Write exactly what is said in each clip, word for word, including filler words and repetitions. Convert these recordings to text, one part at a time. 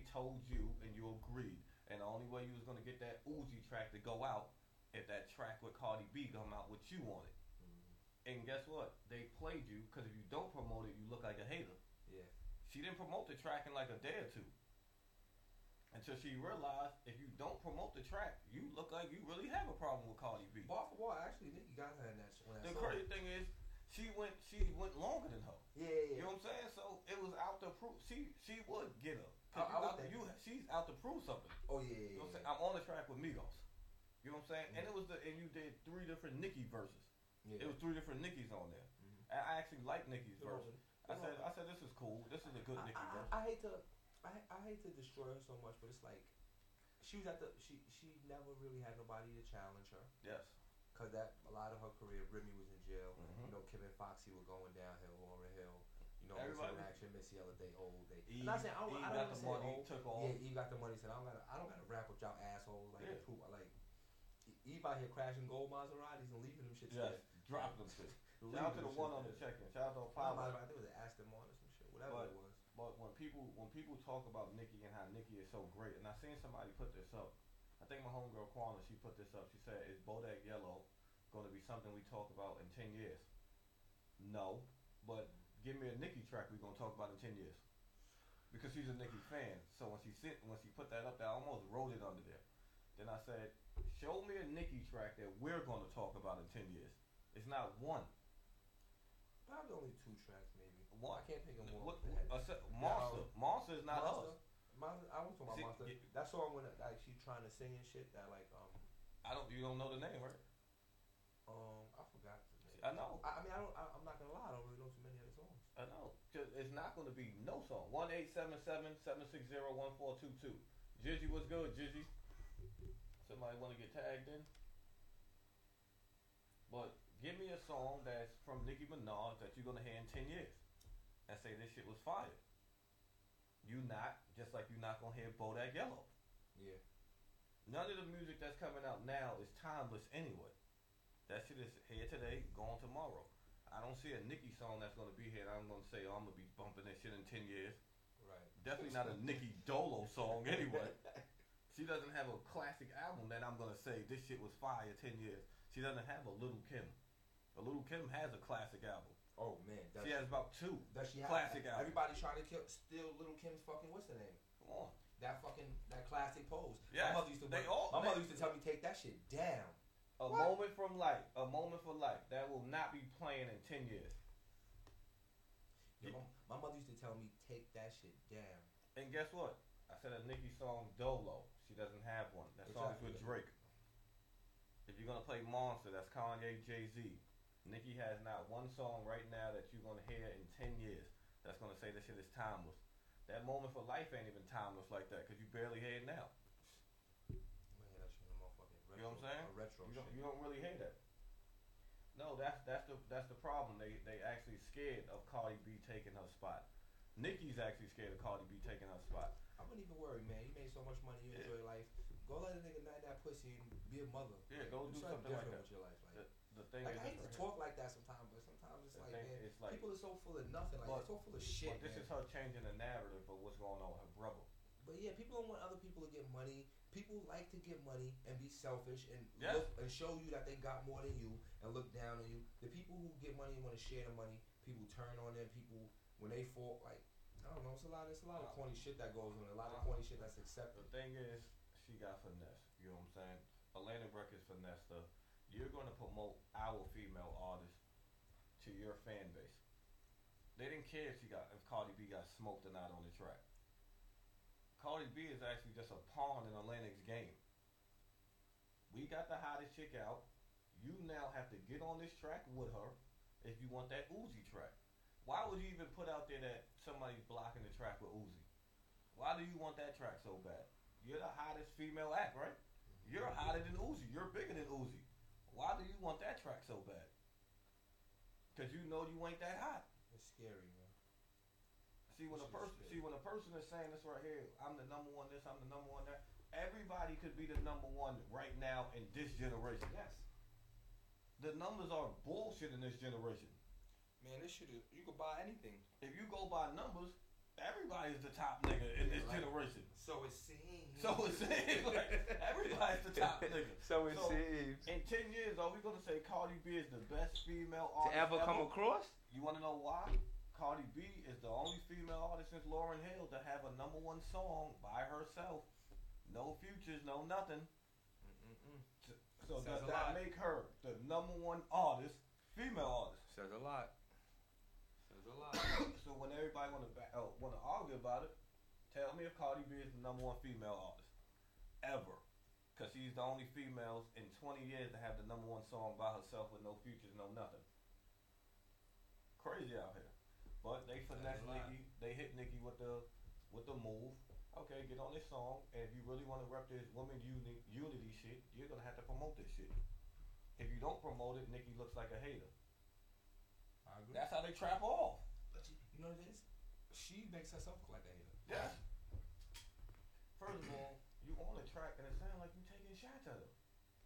told you and you agreed, and the only way you was gonna get that Uzi track to go out if that track with Cardi B come out what you wanted. Mm-hmm. And guess what? They played you because if you don't promote it, you look like a hater. Yeah. She didn't promote the track in like a day or two. Until she realized if you don't promote the track, you look like you really have a problem with Cardi B. Bar for bar, actually, Nicki got her in that. When that The song. crazy thing is, she went she went longer than her. Yeah, yeah, yeah. You know what I'm saying? So it was out to prove. She she would get her. I- I you would out, think. you, she's out to prove something. Oh yeah, yeah, You know yeah. what I'm saying? I'm on the track with Migos. You know what I'm saying? Mm-hmm. And it was the and you did three different Nicki verses. Yeah. It was three different Nicki's on there. Mm-hmm. And I actually like Nicki's They're verse. open. I They're said open. I said this is cool. This is a good I, Nicki I, verse. I, I hate to, I, I hate to destroy her so much, but it's like, she was at the she she never really had nobody to challenge her. Yes. Cause that a lot of her career, Remy was in jail. Mhm. You know, Kim and Foxy were going downhill, Lauryn Hill. You know, Everybody- Missy in Action, Missy Elliott, they old. They. Eve- I'm not saying I don't, Eve I don't got wanna the say money, old. took off. Yeah, Eve got the money. Said I don't gotta I don't gotta rap with y'all assholes like Yeah. the poop. Like Eve out here crashing gold Maseratis and leaving them shit. Yes. Drop them shit. Shout out to the one on the check-in. Shout out to I Apollo. think it was an Aston Martin or some shit, whatever But- it was. But when people when people talk about Nicki and how Nicki is so great, and I seen somebody put this up. I think my homegirl Kwana, she put this up. She said, "Is Bodak Yellow going to be something we talk about in ten years?" No, but give me a Nicki track we're gonna talk about in ten years. Because she's a Nicki fan. So when she sit when she put that up there, I almost wrote it under there. Then I said, "Show me a Nicki track that we're gonna talk about in ten years." It's not one. Probably only two tracks, maybe. One. I can't think of more. What, That- a se- Monster. um, Monster is not Monster? us. Monster, I was talking about See, Monster. yeah. That song when like she trying to sing and shit. That like um I don't. You don't know the name, right? um I forgot. The name. I know. I, I mean I don't. I, I'm not gonna lie. I don't really know too many other songs. I know. 'Cause it's not going to be no song. One eight seven seven seven six zero one four two two. Gigi, what's good, Gigi? Somebody want to get tagged in? But give me a song that's from Nicki Minaj that you're gonna hear in ten years, and say this shit was fire. You not just like you not gonna hear Bodak Yellow. Yeah. None of the music that's coming out now is timeless anyway. That shit is here today, gone tomorrow. I don't see a Nicki song that's gonna be here. And I'm gonna say, oh, I'm gonna be bumping that shit in ten years. Right. Definitely not a Nicki Dolo song anyway. She doesn't have a classic album that I'm gonna say this shit was fire ten years. She doesn't have a Little Kim. A Little Kim has a classic album. Oh man. Does She has about two Does she have classic albums. Everybody's trying to kill, steal Little Kim's fucking what's the name? Come on. That fucking that classic pose. Yes, My mother used to. they my all- my they- mother used to tell me take that shit down. A What? moment from life. A moment for life. That will not be playing in ten years. Yeah, my, my mother used to tell me take that shit down. And guess what? I said a Nicki song, Dolo. She doesn't have one. That song is Exactly. with Drake. If you're gonna play Monster, that's Kanye, Jay-Z. Nicki has not one song right now that you're gonna hear in ten years that's gonna say this shit is timeless. That moment for life ain't even timeless like that because you barely hear it now. I'm gonna hear that shit in a motherfucking retro. You know what I'm saying? A retro you shit. don't, you don't really hear that. No, that's that's the that's the problem. They they actually scared of Cardi B taking her spot. Nicki's actually scared of Cardi B taking her spot. I wouldn't even worry, man. You made so much money, you Yeah. enjoy life. Go let a nigga nut that pussy and be a mother. Yeah, go do something like different that. with your life. Like, The, the thing like is, I hate to different. talk like that sometimes, but sometimes it's The like, thing man, is, like- people are so full of nothing. Like, But- they're so full of shit, But this man. is her changing the narrative of what's going on with her brother. But yeah, people don't want other people to get money. People like to get money and be selfish and Yes. look and show you that they got more than you and look down on you. The people who get money and want to share the money, people turn on them. People when they fall, like I don't know, it's a lot. It's a lot of corny shit that goes on. A lot of corny shit that's The accepted. thing is, she got finesse. You know what I'm saying? Atlantic Records finessed her. You're going to promote our female artists to your fan base. They didn't care if she got if Cardi B got smoked or not on the track. Cardi B is actually just a pawn in Atlantic's game. We got the hottest chick out. You now have to get on this track with her if you want that Uzi track. Why would you even put out there that somebody's blocking the track with Uzi? Why do you want that track so bad? You're the hottest female act, right? You're hotter than Uzi. You're bigger than Uzi. Why do you want that track so bad? Because you know you ain't that hot. It's scary, man. See when a Shit is person scary. see when a person is saying this right here, I'm the number one this, I'm the number one that. Everybody could be the number one right now in this generation. Yes. The numbers are bullshit in this generation. Man, this shit is, you could buy anything. If you go by numbers, everybody's the top nigga in Yeah, this like- generation. So So it seems like everybody's the top nigga. So it So, seems. In ten years, are we gonna say Cardi B is the best female To artist ever come across? You wanna know why? Cardi B is the only female artist since Lauryn Hill to have a number one song by herself. No features, no nothing. Mm-mm-mm. So Says does a that lot. make her the number one artist, female artist? Says a lot. Says a lot. So when everybody wanna ba- uh, wanna argue about it, tell me if Cardi B is the number one female artist ever, because she's the only female in twenty years to have the number one song by herself with no features, no nothing. Crazy out here, but they finesse That's a lot. Nicki. They hit Nicki with the with the move. Okay, get on this song, and if you really want to rep this women uni- unity shit, you're gonna have to promote this shit. If you don't promote it, Nicki looks like a hater. I agree. That's how they trap off. But you, you know what it is? She makes herself look like a hater. Yes. First of all, you on the track and it sounds like you taking shots at her.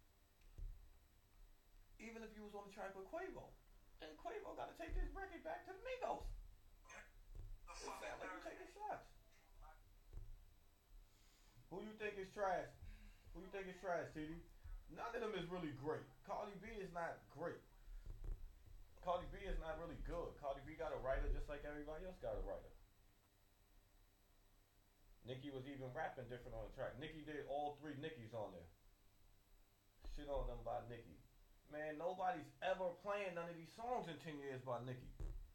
Even if you was on the track with Quavo, and Quavo got to take this record back to the Migos. It sounds like you taking shots. Who you think is trash? Who you think is trash, T D? None of them is really great. Cardi B is not great. Cardi B is not really good. Cardi B got a writer just like everybody else got a writer. Nicki was even rapping different on the track. Nicki did all three Nickies on there. Shit on them by Nicki. Man, nobody's ever playing none of these songs in ten years by Nicki.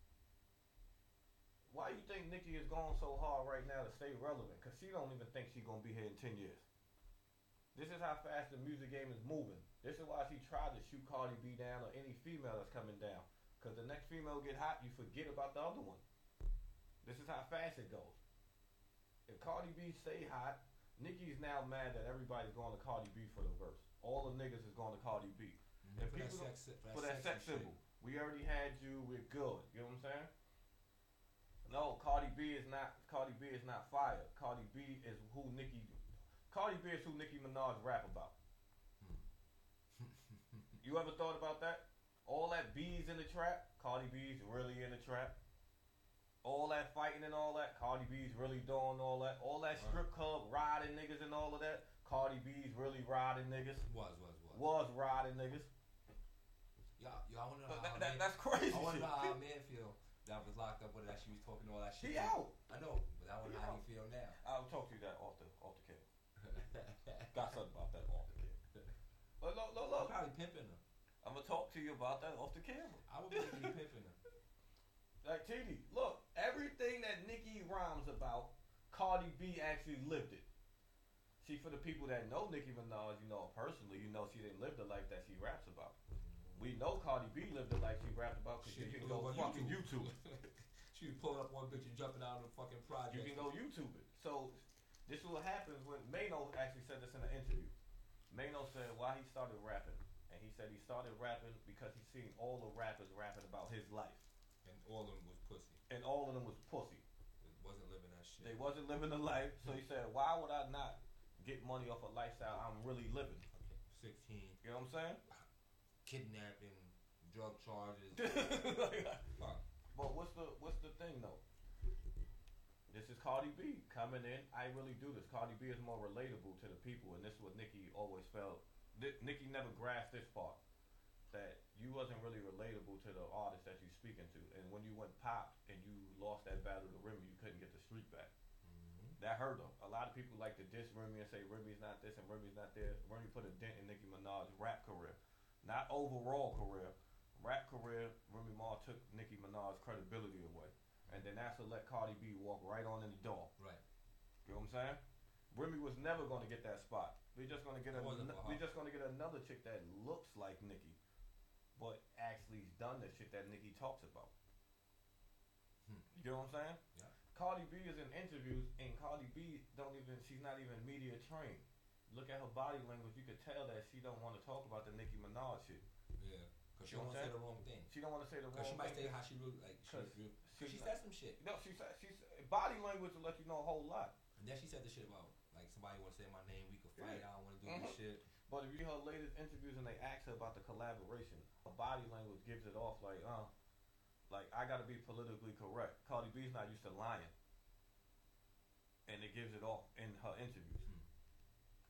Why you think Nicki is going so hard right now to stay relevant? Because she don't even think she's going to be here in ten years. This is how fast the music game is moving. This is why she tried to shoot Cardi B down or any female that's coming down. Because the next female get hot, you forget about the other one. This is how fast it goes. If Cardi B stay hot, Nicki's now mad that everybody's going to Cardi B for the verse. All the niggas is going to Cardi B. Mm-hmm. If For that people sex, for for that sex sexy symbol. We already had you, we're good. You know what I'm saying? No, Cardi B is not Cardi B is not fire. Cardi B is who Nicki Cardi B is who Nicki Minaj rap about. You ever thought about that? All that B's in the trap, Cardi B's really in the trap. All that fighting and all that, Cardi B's really doing all that. All that strip club riding niggas and all of that, Cardi B's really riding niggas. Was, was, was. Was riding niggas. Y'all, y'all wanna know But how that, that, man, that's crazy I wanna shit. know how a man feel that was locked up with that she was talking all that shit. He out. I know, but I wanna He know how out. he feel now. I'll talk to you that off the off the camera. Got something about that off the camera. Look, look, look, I'm look. probably pimping her. I'm gonna talk to you about that off the camera. I would probably be pimping her. Like T D, look, everything that Nicki rhymes about, Cardi B actually lived it. See, for the people that know Nicki Minaj, you know her personally, you know she didn't live the life that she raps about. We know Cardi B lived the life she rapped about because you Shit, can you go on fucking YouTube it. She was pulling up one bitch and jumping out of the fucking project. You can go YouTube it. So this is what happens when Mano actually said this in an interview. Mano said why he started rapping, and he said he started rapping because he seen all the rappers rapping about his life, And all of them was pussy. and all of them was pussy. It wasn't living that shit. They wasn't living the life, so he said, why would I not get money off a lifestyle I'm really living? Okay, sixteen, You know what I'm saying? kidnapping, drug charges. Like, Fuck. but what's the what's the thing though? This is Cardi B coming in. I really do this. Cardi B is more relatable to the people, and this is what Nicki always felt. Ni- Nicki never grasped this part, that you wasn't really relatable to the artist that you speaking to, and when you went pop and you lost that battle to Remy, you couldn't get the streak back. Mm-hmm. That hurt them. A lot of people like to diss Remy and say Remy's not this and Remy's not there. Remy put a dent in Nicki Minaj's rap career, not overall career. Rap career, Remy Ma took Nicki Minaj's credibility away. And then that's what let Cardi B walk right on in the door. Right. You know what I'm saying? Remy was never going to get that spot. We're just going to get a, It wasn't for her. we're just going to get another chick that looks like Nicki, but actually's done the shit that Nicki talks about. Hmm. You know what I'm saying? Yeah. Cardi B is in interviews, and Cardi B don't even. She's not even media trained. Look at her body language. You could tell that she don't want to talk about the Nicki Minaj shit. Yeah. Cause she You know don't what want to say I'm the wrong thing. She don't want to say the Cause wrong she might thing. say how she really like. She, Cause real, she's she not- said some shit. No, she said she's body language will let you know a whole lot. And then she said the shit about like somebody want to say my name, we could fight. Yeah. I don't want to do Mhm. this shit. But if you hear her latest interviews and they ask her about the collaboration, her body language gives it off like, uh, like I gotta be politically correct. Cardi B's not used to lying, and it gives it off in her interviews. Hmm.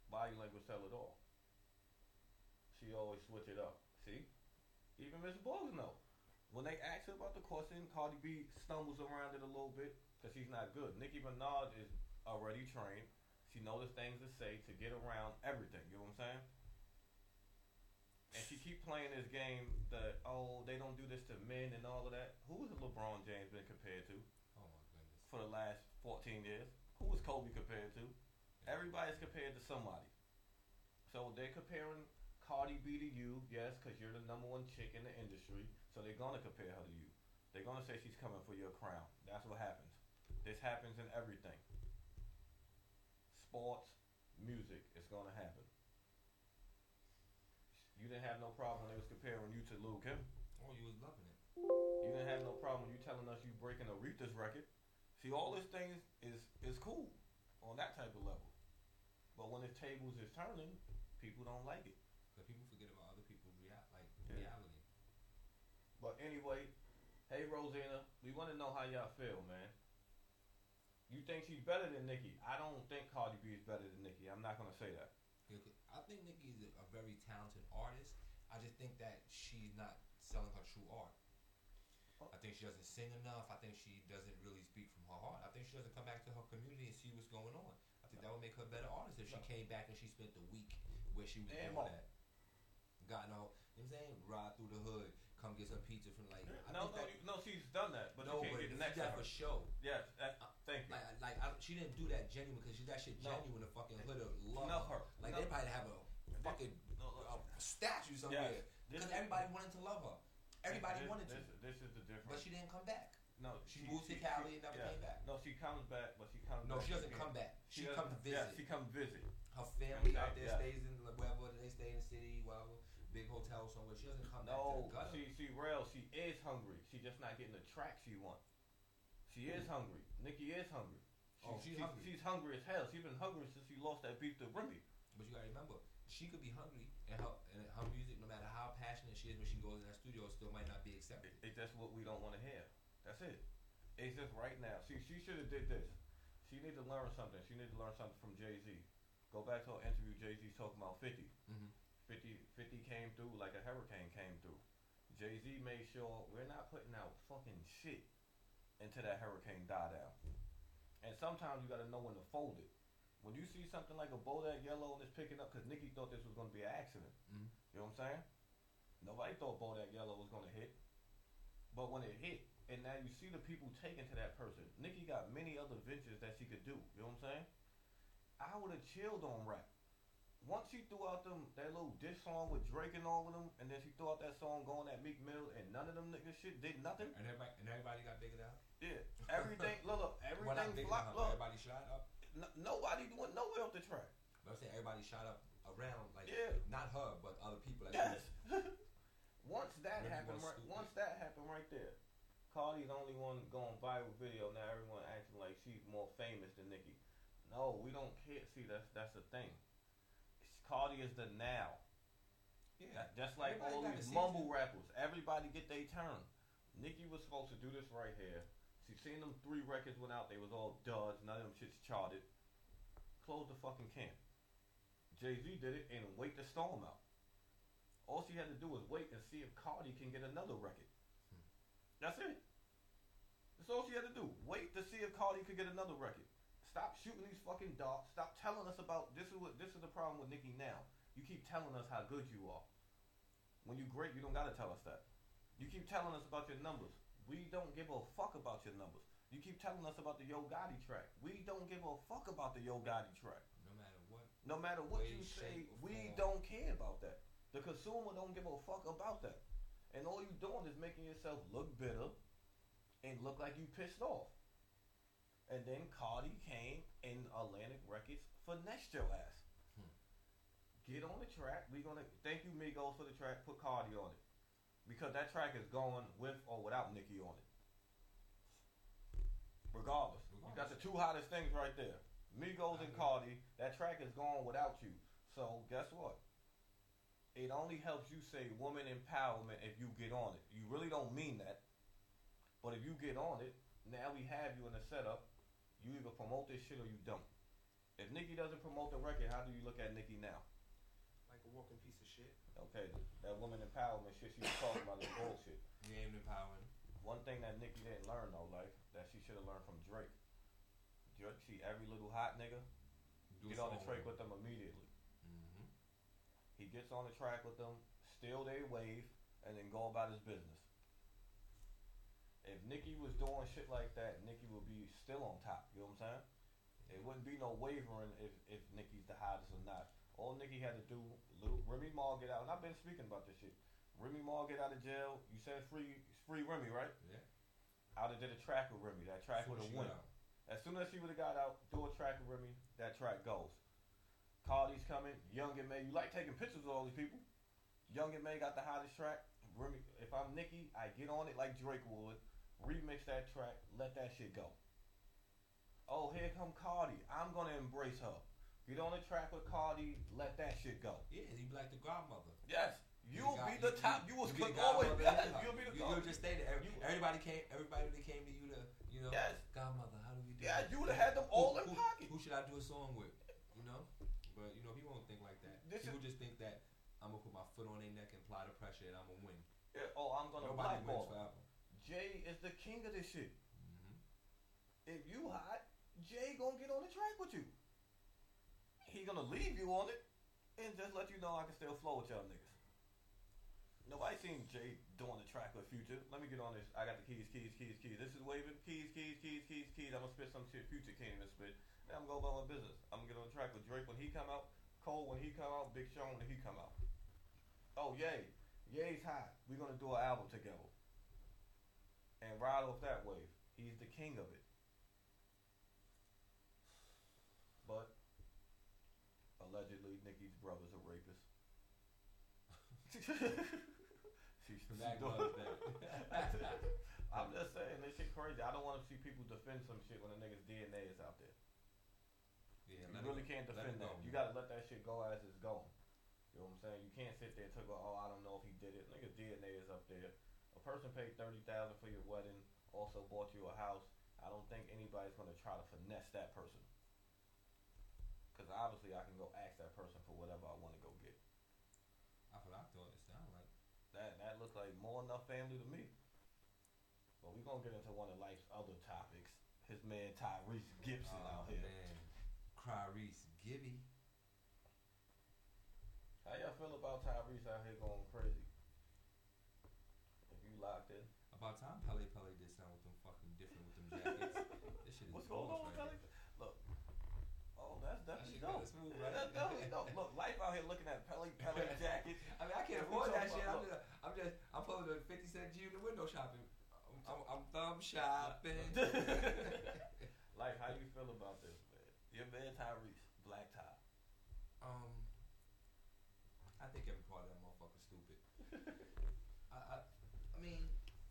body language tell it all. She always switch it up. See? Even Miss Ballin know. When they ask her about the question, Cardi B stumbles around it a little bit because she's not good. Nicki Minaj is already trained. She knows the things to say to get around everything. You know what I'm saying? And she keep playing this game that, oh, they don't do this to men and all of that. Who has LeBron James been compared to? Oh my goodness. For the last fourteen years? Who was Kobe compared to? Everybody's compared to somebody. So they're comparing Cardi B to you, yes, because you're the number one chick in the industry. So they're going to compare her to you. They're going to say she's coming for your crown. That's what happens. This happens in everything. Sports, music, it's going to happen. You didn't have no problem when they was comparing you to Lil Kim. Oh, you was loving it. You didn't have no problem you telling us you breaking Aretha's record. See, all this things is is cool on that type of level. But when the tables is turning, people don't like it. Because people forget about other people's rea- like Yeah. reality. But anyway, hey Rosanna, we want to know how y'all feel, man. You think she's better than Nicki? I don't think Cardi B is better than Nicki. I'm not gonna say that. I think Nicki is a very talented artist. I just think that she's not selling her true art. I think she doesn't sing enough. I think she doesn't really speak from her heart. I think she doesn't come back to her community and see what's going on. I think that would make her a better artist if she No. came back and she spent the week where she was And born more. at. Got no, you know what I'm saying? Ride through the hood, come get some pizza from like. I No, think no, that, you, no. She's done that, but no, you can't but get this the next is that level. for show. Yes, that, thank you. Like, like I, she didn't do that genuine because she that shit No. genuine. The fucking hood would love Love her. her. Like No. they probably have a fucking No, look, a statue somewhere Yes. This because is- everybody wanted to love her. Everybody this, wanted this, to, This is the difference. but she didn't come back. no, She moved to Cali and never came back. No, she comes back, but she comes. No, back she doesn't again. come back. She, doesn't- comes visit. Yeah, she comes visit. Her family Okay, out there yeah. stays in like, wherever they stay in the city, wherever big hotel somewhere. She doesn't come No, back to the gutter. she she real. She is hungry. She just not getting the track she wants. She is hungry. Nicki is hungry. Oh, she's she's, hungry. She's hungry as hell. She's been hungry since she lost that beef to Remy. But you gotta remember, she could be hungry, and her and her music, no matter how passionate she is when she goes in that studio, it still might not be accepted. It, it's just what we don't want to hear. That's it. It's just right now. She she should have did this. She need to learn something. She need to learn something from Jay Z. Go back to her interview. Jay Z talking about fifty. Mm-hmm. fifty, fifty came through like a hurricane came through. Jay Z made sure we're not putting out fucking shit until that hurricane die down. And sometimes you gotta know when to fold it. When you see something like a Bodak Yellow and it's picking up, because Nicki thought this was gonna be an accident. Mm-hmm. You know what I'm saying? Nobody thought Bodak Yellow was gonna hit. But when it hit, and now you see the people taking to that person. Nicki got many other ventures that she could do. You know what I'm saying? I would have chilled on rap. Once she threw out them that little diss song with Drake and all of them, and then she threw out that song going at Meek Mill, and none of them niggas shit did nothing. And everybody and everybody got bigger out. Yeah, everything. look, look, Well, not everything bigger flopped. out, but Look, everybody shot up. n- nobody went nowhere off the track. But I'm saying everybody shot up around, like Yeah. not her, but other people. That Yes. Once that Maybe happened, one right, stupid. once that happened right there, Cardi's the only one going viral video. Now everyone acting like she's more famous than Nicki. No, we don't care. See, that's that's the thing. Cardi is the now. Yeah. That- Just like Everybody all got these a mumble season. rappers, everybody get their turn. Nicki was supposed to do this right here. She seen them three records went out. They was all duds. None of them shits charted. Close the fucking camp. Jay Z did it and wait to storm out. All she had to do was wait and see if Cardi can get another record. Hmm. That's it. That's all she had to do. Wait to see if Cardi could get another record. Stop shooting these fucking darts. Stop telling us about this is what this is the problem with Nicki now. You keep telling us how good you are. When you great, you don't gotta tell us that. You keep telling us about your numbers. We don't give a fuck about your numbers. You keep telling us about the Yo Gotti track. We don't give a fuck about the Yo Gotti track. No matter what. No matter what Way, you say, shape, or we form. don't care about that. The consumer don't give a fuck about that. And all you doing is making yourself look bitter and look like you pissed off. And then Cardi came and Atlantic Records finessed your ass. Hmm. Get on the track. We gonna thank you Migos for the track. Put Cardi on it. Because that track is going with or without Nicki on it. Regardless. You got the two hottest things right there. Migos and Cardi. That track is going without you. So guess what? It only helps you say woman empowerment if you get on it. You really don't mean that. But if you get on it, now we have you in the setup. You either promote this shit or you don't. If Nicki Nicki doesn't promote the record, how do you look at Nicki now? Like a walking piece of shit. Okay, that woman empowerment shit she was talking about is bullshit. You ain't empowering. One thing that Nicki didn't learn though, like that she should have learned from Drake. Drake see every little hot nigga Do get on the something track with with them immediately. Mm-hmm. He gets on the track with them, steal their wave, and then go about his business. If Nicki was doing shit like that, Nicki would be still on top. You know what I'm saying? It wouldn't be no wavering if, if Nicki's the hottest or not. All Nicki had to do, little Remy Ma get out, and I've been speaking about this shit. Remy Ma get out of jail. You said free, free Remy, right? Yeah. I'd have did a track with Remy. That track would have went. As soon as she would have got out, do a track with Remy, that track goes. Cardi's coming. Young and May. You like taking pictures of all these people. Young and May got the hottest track. Remy, if I'm Nicki, I get on it like Drake would. Remix that track. Let that shit go. Oh, here come Cardi. I'm gonna embrace her. Get on the track with Cardi. Let that shit go. Yeah, you be like the godmother. Yes. You'll got- be the you- top. You was you be the always. godmother Yes, in her. you'll be the You, top. you'll just stay there. Every, You- everybody came. Everybody that came to you to, you know, Yes. godmother. How do we do? Yeah, this? you would have had them all who, in who, pocket. Who should I do a song with? You know, but you know he won't think like that. This he is- would just think that I'm gonna put my foot on their neck and apply the pressure and I'm gonna win. Yeah, oh, I'm gonna Nobody blackball wins him. forever. Jay is the king of this shit. Mm-hmm. If you hot, Jay gonna get on the track with you. He gonna leave you on it and just let you know I can still flow with y'all niggas. Nobody seen Jay doing the track with Future. Let me get on this. I got the keys, keys, keys, keys. This is waving. Keys, keys, keys, keys, keys. I'm gonna spit some shit Future can't even spit. Then I'm gonna go about my business. I'm gonna get on the track with Drake when he come out, Cole when he come out, Big Sean when he come out. Oh, Ye. Ye's hot. We're gonna do an album together. And ride off that wave. He's the king of it. But allegedly Nicki's brother's a rapist. She's she That doing was that. I'm just saying this shit crazy. I don't want to see people defend some shit when a nigga's D N A is out there. Yeah, You let really it, can't let defend it that. go, You man. gotta let that shit go as it's going. You know what I'm saying? You can't sit there and talk about, oh, I don't know if he did it. Nigga's D N A is up there. A person paid thirty thousand for your wedding, also bought you a house. I don't think anybody's gonna try to finesse that person. Cause obviously I can go ask that person for whatever I want to go get. That's what I thought it sounded like. That that looked like more enough family to me. But we gonna get into one of life's other topics. His man Tyrese Gibson Oh, out here. man. Clarice Gibby. How y'all feel about Tyrese out here going crazy? If you locked in. About time Pele Pele did something with them fucking different with them jackets. This shit is What's going on, boss right Kelly? here. Look. Oh, that's That definitely shit dope. kinda smooth, right? That's definitely dope. Look, life out here looking at Pele Pele jackets. I mean, I can't If we afford talk that shit. I'm about- just, I'm just, I'm pulling a fifty cent G in the window shopping. I'm, I'm, I'm thumb shopping. Life, how you feel about this, man? Your man Tyrese, black tie. Um, I think every part of that motherfucker's stupid. I, I, I mean,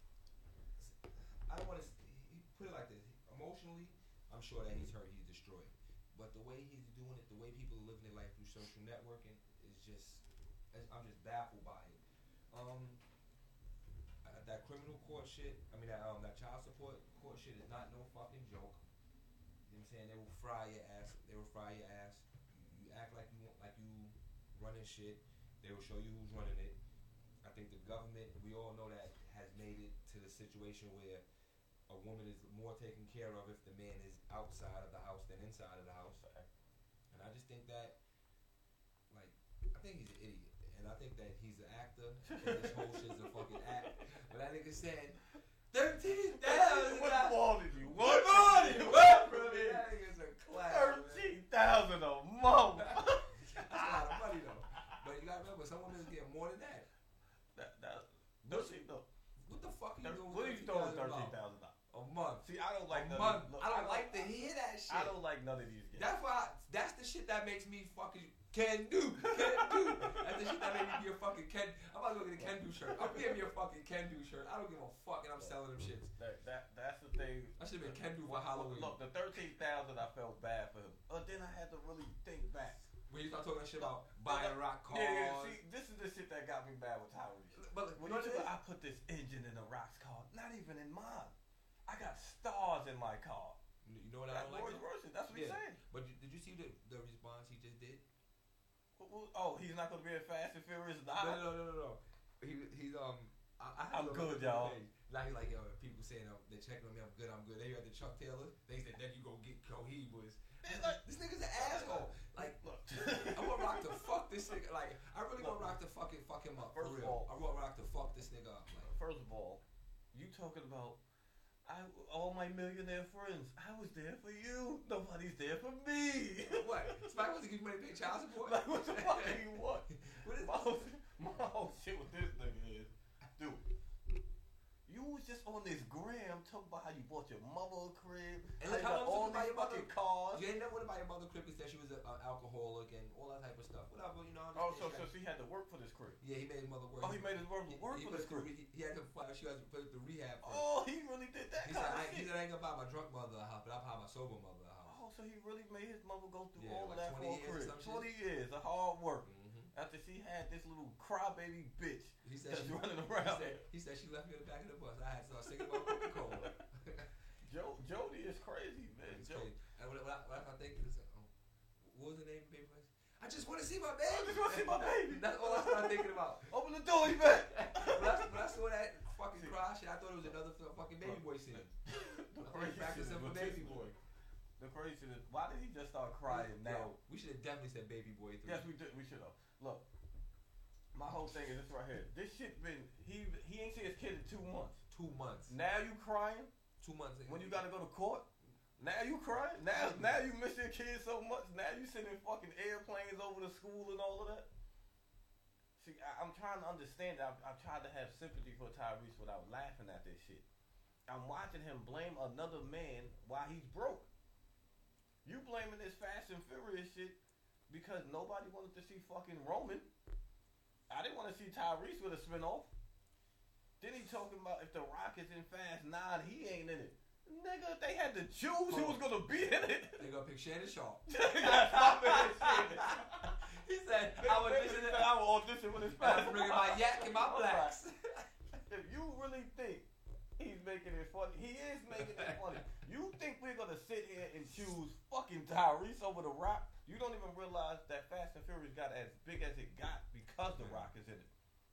I don't want to put it like this. Emotionally, I'm sure that he's hurt, he's destroyed. But the way he's doing it, the way people are living their life through social networking, is just, I'm just baffled by it. Um, uh, that criminal court shit, I mean, that um, that child support court shit is not no fucking joke. You know what I'm saying? They will fry your ass. They will fry your ass. You act like you like you running shit. They will show you who's running it. I think the government, we all know that, has made it to the situation where a woman is more taken care of if the man is outside of the house than inside of the house. And I just think that, like, I think he's an idiot. And I think that he's an actor. And this whole shit's a fucking act. But that nigga said, thirteen thousand What more did you? What What more did did you? you What bro? from it? That nigga's a class. Thirteen thousand a month. That's a lot of money though. But you gotta remember, some women get more than that. That that. What's- Thirteen. No. What the fuck are you doing? What are you throwing thirteen thousand dollars? A month. See, I don't like a none month. of these. Look, I don't like to hear that shit. I don't like none of these games. That's why. I, that's the shit that makes me fucking can do. Can do. That's the shit that made me be a fucking can. I'm about to go get a can do shirt. I'm getting me a fucking can do shirt. I don't give a fuck, and I'm selling them shits. That, that that's the thing. I should have been can do for Look, Halloween. Look, the thirteen thousand, I felt bad for him. But then I had to really think back. When you start talking that shit about buying rock cars. Yeah, yeah. See, this is the shit that got me bad with Tyrese. But When when you you say, I put this engine in a Rock's car, not even in mine. I got stars in my car. you know what I That's don't like? Rolls though? Royce. That's what he's Yeah. saying. But you, did you see the, the Oh, he's not gonna be in Fast and Furious No, nine. no, no, no, no. He, he's um. I, I I'm have good, y'all. Now he like yo. People saying um, they're checking on me. I'm good. I'm good. They had the Chuck Taylor. They said then you go get Coheed was. Like, this nigga's an asshole. Like Look. I want Rock to fuck this nigga. Like I really want Look. Rock to fucking fuck him up. First for of real. all- I want Rock to fuck this nigga up. Like First of all, you talking about I all my millionaire friends. I was there for you. Nobody's there for me. what? Spike wants to give you money to pay child support. Like what the fuck do you want? What is My whole, my whole shit with this nigga is, dude. You was just on this gram talking about how you bought your mother a crib, And how look you how got long all took to buy these your mother- fucking cars. You ain't never went about your mother crib and said she was an alcoholic and all that type of stuff. Whatever, you know. I'm Oh, just so saying, so she had to work for this crib. yeah, he made his mother work. Oh, he made his work He- work he for this put crib. the- He had to fly. She had to put it through rehab. First. Oh, he really did that He kind said, of I, he shit. said, I ain't gonna buy my drunk mother a house, but I'll buy my sober mother a house. Oh, so he really made his mother go through Yeah, all of like that twenty for a years or crib. some shit. Twenty years of hard work. Mm-hmm. After she had this little crybaby bitch He said, that's she, running he, around. said, he said she left me in the back of the bus. I had to start singing about Coca-Cola. Jo- Jody is crazy, man. It's Jo- crazy. And what, what, I, what I think is, um, what was the name of baby voice? I just want to see my I baby. just want to see my baby. That's all I started thinking about. Open the door, you bet. when, I, when I saw that fucking cry shit, I thought it was another f- fucking baby boy scene. The I thought he practiced shit him for is baby this boy. nigga. The crazy shit is, why did he just start crying now? Yo, we should have definitely said baby boy three. Yes, we did. We should have. Look, my whole thing is this right here. This shit been he he ain't seen his kid in two months. Two months. Now you crying Two months. when you gotta go to court. Now you crying. Now now you miss your kid so much. Now you sending fucking airplanes over to school and all of that. See, I, I'm trying to understand. I'm, I'm trying to have sympathy for Tyrese without laughing at this shit. I'm watching him blame another man while he's broke. You blaming this Fast and Furious shit because nobody wanted to see fucking Roman. I didn't want to see Tyrese with a spinoff. Then he talking about if The Rock is in Fast nine, he ain't in it. Nigga, if they had to choose who was gonna be in it. They gonna pick Shannon Sharp. That's my man Shannon. He said, I would audition it. I will audition with his I'm Fast. bringing my yak and my blacks. If you really think he's making it funny, he is making it funny. You think we're gonna sit here and choose fucking Tyrese over The Rock? You don't even realize that Fast and Furious got as big as it got because The Rock is in it.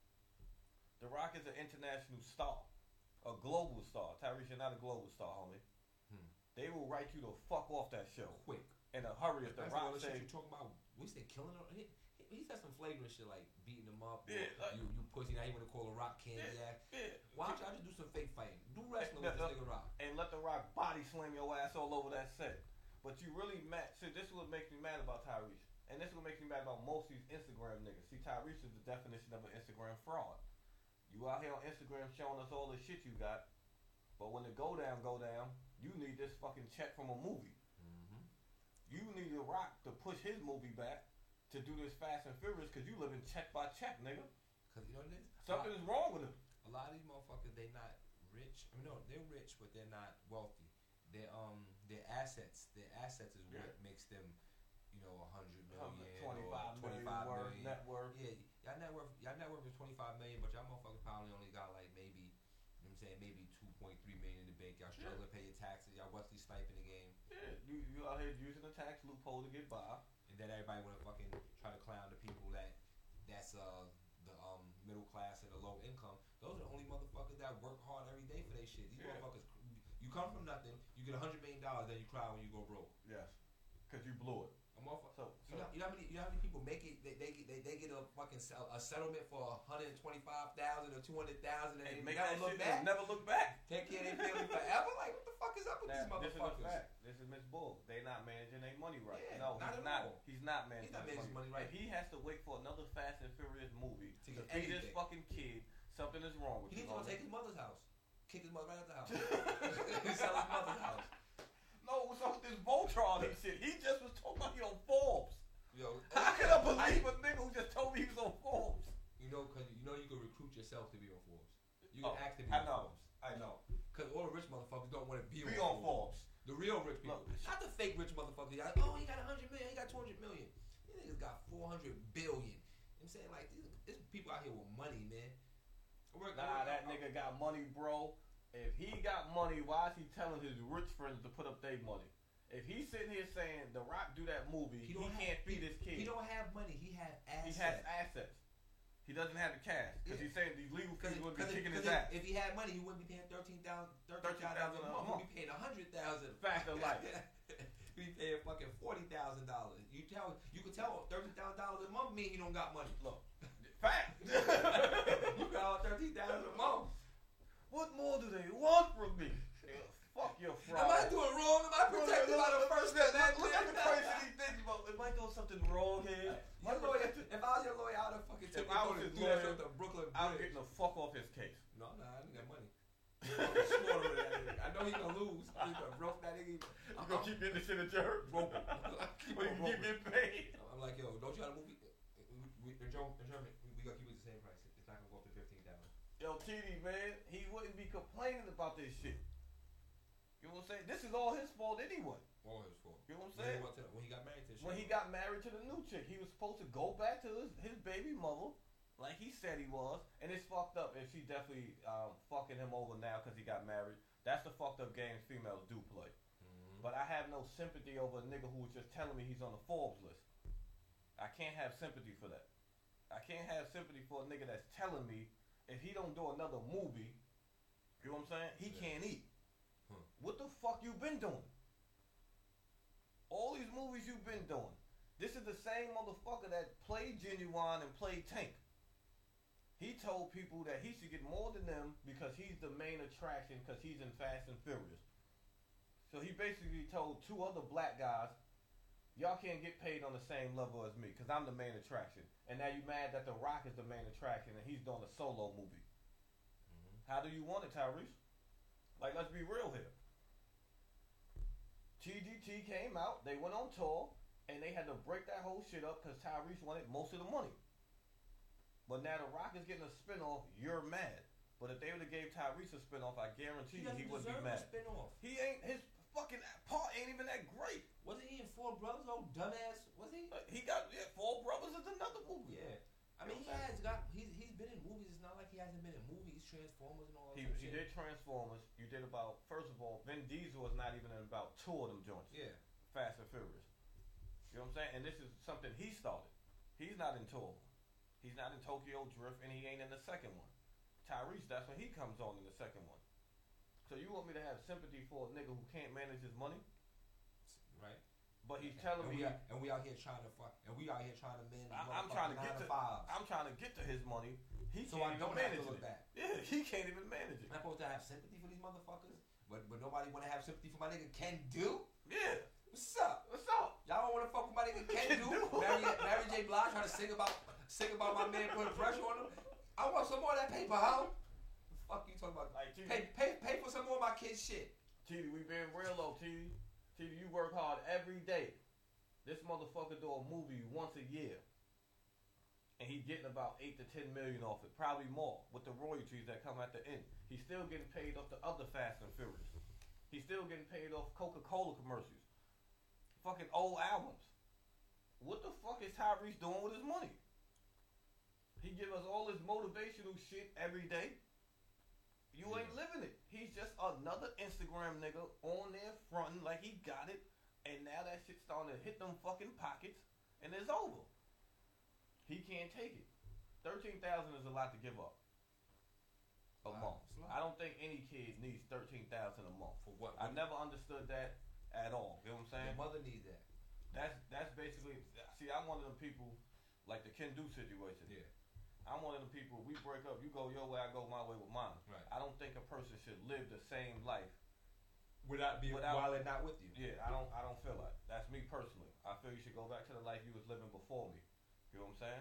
The Rock is an international star, a global star. Tyrese, you're not a global star, homie. Hmm. They will write you the fuck off that show Quick. in a hurry if The That's all Rock the shit say, you talking about. We said killing her. He, he, he said some flagrant shit like beating him up. Yeah, or, like- you you pussy. Now you want to call a Rock candy yeah, act. yeah. Why don't y'all just do some fake fighting? Do wrestling with Yeah, this nigga Rock. and let The Rock body slam your ass all over that set. But you really mad. See, this is what makes me mad about Tyrese. And this is what makes me mad about most of these Instagram niggas. See, Tyrese is the definition of an Instagram fraud. You out here on Instagram showing us all the shit you got, but when the go down go down, you need this fucking check from a movie. Mm-hmm. You need The Rock to push his movie back to do this Fast and Furious because you live in check by check, nigga. Cause you know what it is? Something is wrong with him. A lot of these motherfuckers, they not rich. I mean, no, they're rich, but they're not wealthy. Their um, their assets, their assets is what Yeah. makes them, you know, a hundred million, twenty-five or million twenty-five worth, million. net worth. Yeah, y'all net worth, y'all net worth is twenty-five million, but y'all motherfuckers probably only got like maybe, you know what I'm saying, maybe two point three million in the bank. Y'all struggle to pay your taxes. Y'all Wesley sniping the game, Yeah, you, you out here using the tax loophole to get by. and then everybody wanna fucking try to clown the people that that's uh the um middle class and the low income. Those are the only motherfuckers that work hard every day for their shit. These Yeah. motherfuckers, you come from nothing, you get a hundred million dollars, then you cry when you go broke. Yes, because you blew it. A motherfucker. So, You so know, you know how many you know how many people make it? They they get they, they get a fucking sell, a settlement for a hundred and twenty five thousand or two hundred thousand, and and they make never that look shit back. and never look back. Take care of their family forever. Like what the fuck is up with Now, these this is a motherfuckers? fact. This is Miss Bull. They not managing their money right. Yeah, no, not he's at not. all. He's not managing, He's not his managing money right. If he has to wait for another Fast and Furious movie To to, get feed his anything. fucking kid, something is wrong with He you. needs to go homie. take his mother's house, kick his mother right out the house, sell his mother's house. No, what's up with this Voltron and shit? He just was talking about he on Forbes. Yo, How can I believe a nigga who just told me he was on Forbes? You know, cause you know you can recruit yourself to be on Forbes. You can Oh, ask to be I on know. Forbes. I know. Cause all the rich motherfuckers don't want to be, Be on, on Forbes. Forbes. The real rich people, Look. not the fake rich motherfuckers. Y'all, oh, he got a hundred million, he got two hundred million. These niggas got four hundred billion. You know what I'm saying, like, these, there's people out here with money, man. I work- I Nah, work- that I- nigga got money, bro. If he got money, why is he telling his rich friends to put up their money? If he's sitting here saying The Rock do that movie, he, don't have- can't feed he- his kid. He don't have money. He have He has assets. He doesn't have the cash because Yeah. he's saying these legal fees would be Cause kicking if, his cause ass. if, if he had money, he wouldn't be paying thirteen thousand, thirteen thousand a month. He'd be paying a hundred thousand. Fact of life. He'd be paying fucking forty thousand dollars. You tell, you could tell thirteen thousand dollars a month mean he don't got money. Look, fact. You got all thirteen thousand a month. What more do they want from me? Fuck your fraud. Am I doing wrong? Am I protected by the first Look, Amendment? look at the crazy thing about. Am I doing something wrong here? My lawyer, if I was your lawyer, I would have fucking took If I was you his through that lawyer, shit to Brooklyn I'm Bridge. getting the fuck off his case. No, no, I didn't got money. Fucking slaughter that nigga. I know he gonna lose. He gonna broke that nigga. You gonna keep getting this shit at your broke him. Or Keep you on keep broke. getting paid. I'm like, yo, don't you got a movie? We, we, in German, in German, we gotta keep it the same price. It's not gonna go up to fifteen thousand. Yo, T D, man, he wouldn't be complaining about this shit. You know what I'm saying? This is all his fault anyway. All his fault. You know what I'm When he, saying? went to- when he got married to the When he got married to the new chick, he was supposed to go back to his, his baby mother, like he said he was, and it's fucked up if she definitely um, fucking him over now because he got married. That's the fucked up games females do play. mm-hmm. But I have no sympathy over a nigga who was just telling me he's on the Forbes list. I can't have sympathy for that. I can't have sympathy for a nigga that's telling me if he don't do another movie, you know what I'm saying, he Yeah. can't eat. Huh. What the fuck you been doing? All these movies you've been doing. This is the same motherfucker that played Genuine and played Tank. He told people that he should get more than them because he's the main attraction because he's in Fast and Furious. So he basically told two other black guys, y'all can't get paid on the same level as me because I'm the main attraction. And now you mad that The Rock is the main attraction and he's doing a solo movie. Mm-hmm. How do you want it, Tyrese? Like, let's be real here. T G T came out, they went on tour, and they had to break that whole shit up because Tyrese wanted most of the money. But now The Rock is getting a spinoff, you're mad. But if they would have gave Tyrese a spinoff, I guarantee you he wouldn't be mad. Spin-off. He ain't, his fucking part ain't even that great. Wasn't he in Four Brothers? Oh, dumbass. Was he? Uh, he got, yeah, Four Brothers is another movie. Yeah. I You mean, know he what I'm has got. He's he's been in movies. It's not like he hasn't been in movies, Transformers, and all that He, shit. he did Transformers. You did about, first of all, Vin Diesel was not even in about two of them joints. Yeah. Fast and Furious. You know what I'm saying? And this is something he started. He's not in two of them. He's not in Tokyo Drift, and he ain't in the second one. Tyrese, that's when he comes on in the second one. So you want me to have sympathy for a nigga who can't manage his money? Right. But he's telling and me, we out, and we out here trying to fuck, and we out here trying to manage. I, I'm trying to get to, five. I'm trying to get to his money. He So can't I even don't have manage to look it. back. Yeah, he can't even manage it. Am I supposed to have sympathy for these motherfuckers? But but nobody want to have sympathy for my nigga Ken Do? Yeah, What's up? what's up? Y'all don't want to fuck with my nigga Ken Ken Do? Do? Mary, Mary J. Blige trying to sing about sing about my man putting pressure on him. I want some more of that paper, huh? The fuck you talking about? Like, T D, Pay pay pay for some more of my kids' shit. T D, we been real low, T D. T D, you work hard every day. This motherfucker do a movie once a year. And he getting about eight to ten million off it, probably more, with the royalties that come at the end. He's still getting paid off the other Fast and Furious. He's still getting paid off Coca-Cola commercials. Fucking old albums. What the fuck is Tyrese doing with his money? He give us all this motivational shit every day. You ain't living it. He's just another Instagram nigga on there fronting like he got it, and now that shit's starting to hit them fucking pockets, and it's over. He can't take it. Thirteen thousand is a lot to give up a Wow, month. it's a lot. I don't think any kid needs thirteen thousand a month. For what? I never understood that at all. You know what I'm saying? Your mother needs that. That's that's basically. See, I'm one of them people like the Ken Do situation. Yeah. I'm one of them people. We break up. You go your way. I go my way with mine. Right. I don't think a person should live the same life. Without being Without- while they're not with you. Yeah, I don't. I don't feel like that's me personally. I feel you should go back to the life you was living before me. You know what I'm saying?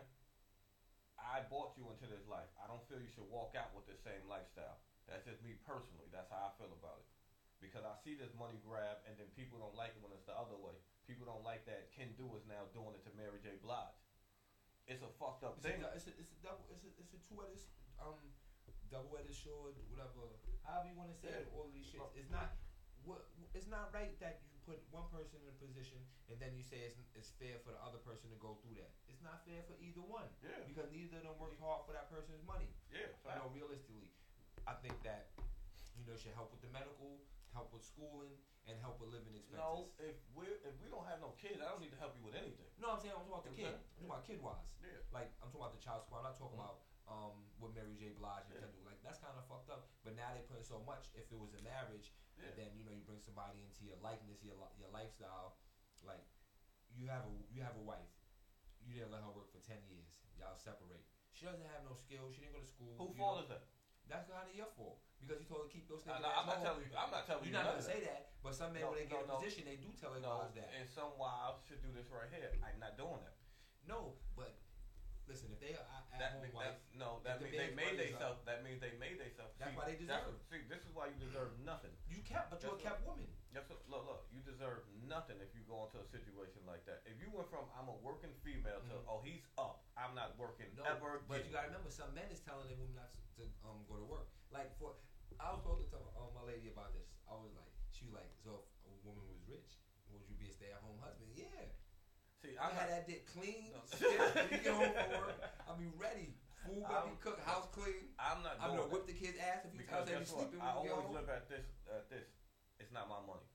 I brought you into this life. I don't feel you should walk out with the same lifestyle. That's just me personally. That's how I feel about it. Because I see this money grab, and then people don't like it when it's the other way. People don't like that Ken Do is now doing it to Mary J. Blige. It's a fucked up It's thing. a, it's a it's a double it's a it's a two edged um double edged sword, whatever, however you want to say it. All of these shits. It's not what it's not right that you put one person in a position and then you say it's it's fair for the other person to go through that. It's not fair for either one. Yeah. Because neither of them worked hard for that person's money. Yeah, You know, realistically, I think that you know should help with the medical, help with schooling, and help with living expenses. No, if we if we don't have no kids, I don't need to help you with anything. No, no, I'm saying I'm talking about the You know kid. what I'm talking about kid wise. Yeah. Like I'm talking about the child support. I'm not talking Mhm. about um what Mary J. Blige and Yeah. Kendall. Like that's kind of fucked up. But now they putting so much. If it was a marriage, Yeah. and then you know you bring somebody into your likeness, your li- your lifestyle, like you have a you have a wife. You didn't let her work for ten years. Y'all separate. She doesn't have no skills. She didn't go to school. Who you fault know? is that? That's kind of your fault because you told her to keep those I, niggas. no, I'm not telling you. I'm not telling you. You're not none gonna of say that, but some men No, when they get no, in a no. position, they do tell their No, wives that. and some wives should do this right here. I'm not doing that. No, but listen, if they are at That, home mean- wife, that no, that the means they man's made money is themselves. That means they made themselves. That's see, why they that's deserve. what- See, this is why you deserve nothing. you kept, but you're a That's kept woman. That's what, look, look. You deserve nothing if you go into a situation like that. If you went from I'm a working female to Mhm. oh he's up, I'm not working No, ever but again. you gotta remember, some men is telling their women not to, to um go to work. Like for, I was supposed to tell um, my lady about this. I was like, she was like, so if a woman was rich, would you be a stay at home husband? Yeah. See, I I'm had not, that dick clean. No. Shit, when you get home from work, I'll be ready. Food gonna be I'm- cooked, house clean. I'm not I'm doing gonna that. whip the kid's ass a few Because times. They be guess what? sleeping I when we get always home. live at this. At this, it's not my money.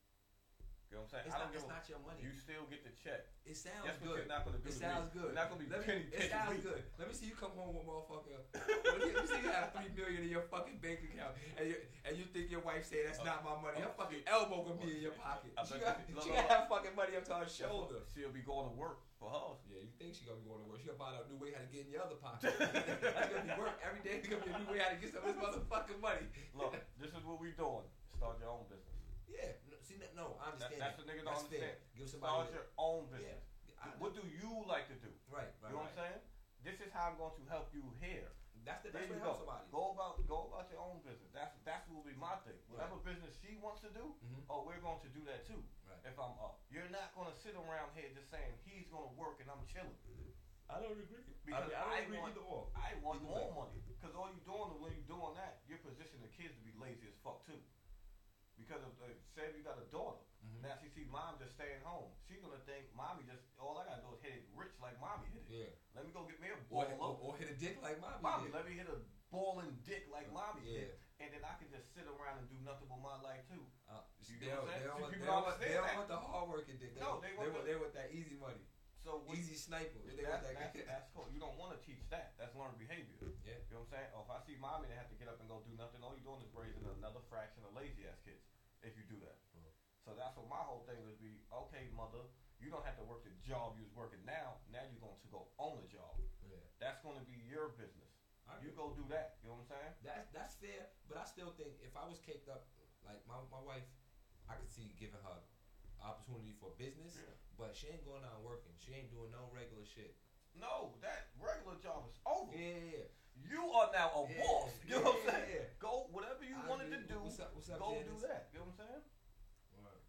You know what I'm saying? It's I not, don't give it's a, not your money. You still get the check. It sounds That's what good. you're not gonna do It to sounds me. good. You're not gonna be Let me, penny it pinching sounds me. good. Let me see you come home with motherfucker. Let me, let me see you have three million in your fucking bank account, and you and you think your wife say that's Oh, not my money. Her oh, fucking see. elbow gonna be in your pocket. I She bet got, you- look, she look, gotta have fucking money up to her Guess what? shoulder. She'll be going to work for her. Yeah, you think she gonna be going to work? She gonna find out a new way how to get in your other pocket. That's gonna be work every day. It's gonna be a new way how to get some of this motherfucking money. Look, this is what we doing. Start your own business. Yeah, no, see, no, no, I That, understand. that's that. what niggas don't That's fair. understand. Give Start somebody. your own business. Yeah, I- What do you like to do? right, right, You know right. what I'm saying? This is how I'm going to help you here. That's the There best way you to help go. somebody. Go about go about your own business. That's that's what will be my thing. Whatever business she wants to do, Mhm. oh, we're going to do that too. Right. If I'm up, you're not going to sit around here just saying he's going to work and I'm chilling. I don't agree. Because I, want or. I want Either more way. money. Because all you're doing is when you're doing that, you're positioning the kids to be lazy as fuck too. Because of, uh, say if you got a daughter, Mhm. now she see mom just staying home. She's gonna think mommy just all I gotta do is hit it rich like mommy hit it. Yeah. Let me go get me a Or, ball or, or hit a dick like mommy. Mommy, did. let me hit a balling dick like mommy Yeah. did, and then I can just sit around and do nothing with my life too. Uh, You they get don't, what I'm they saying? don't, See, want, they people don't, don't want, they understand don't that. want the hard working dick. They, No, want, they they, want want, the- they want that easy money. So what, Easy sniper. They that's, want that. that's, that's cool. You don't want to teach that. That's learned behavior. Yeah. You know what I'm saying? Oh, if I see mommy and have to get up and go do nothing, all you're doing is raising another fraction of lazy ass kids. If you do that. Mm. So that's what my whole thing would be. Okay, mother, you don't have to work the job you was working now. Now you're going to go own a job. Yeah. That's going to be your business. I You agree. go do that. You know what I'm saying? That's that's fair, but I still think if I was caked up, like my, my wife, I could see giving her opportunity for business, Yeah. but she ain't going out and working. She ain't doing no regular shit. No, that regular job is over. Yeah, yeah, yeah. You are now a Yeah, boss. You know what I'm yeah, saying? yeah. Go whatever you I wanted to agree. do. What's up? What's up, Go Janice? do that. You know what I'm saying? Word.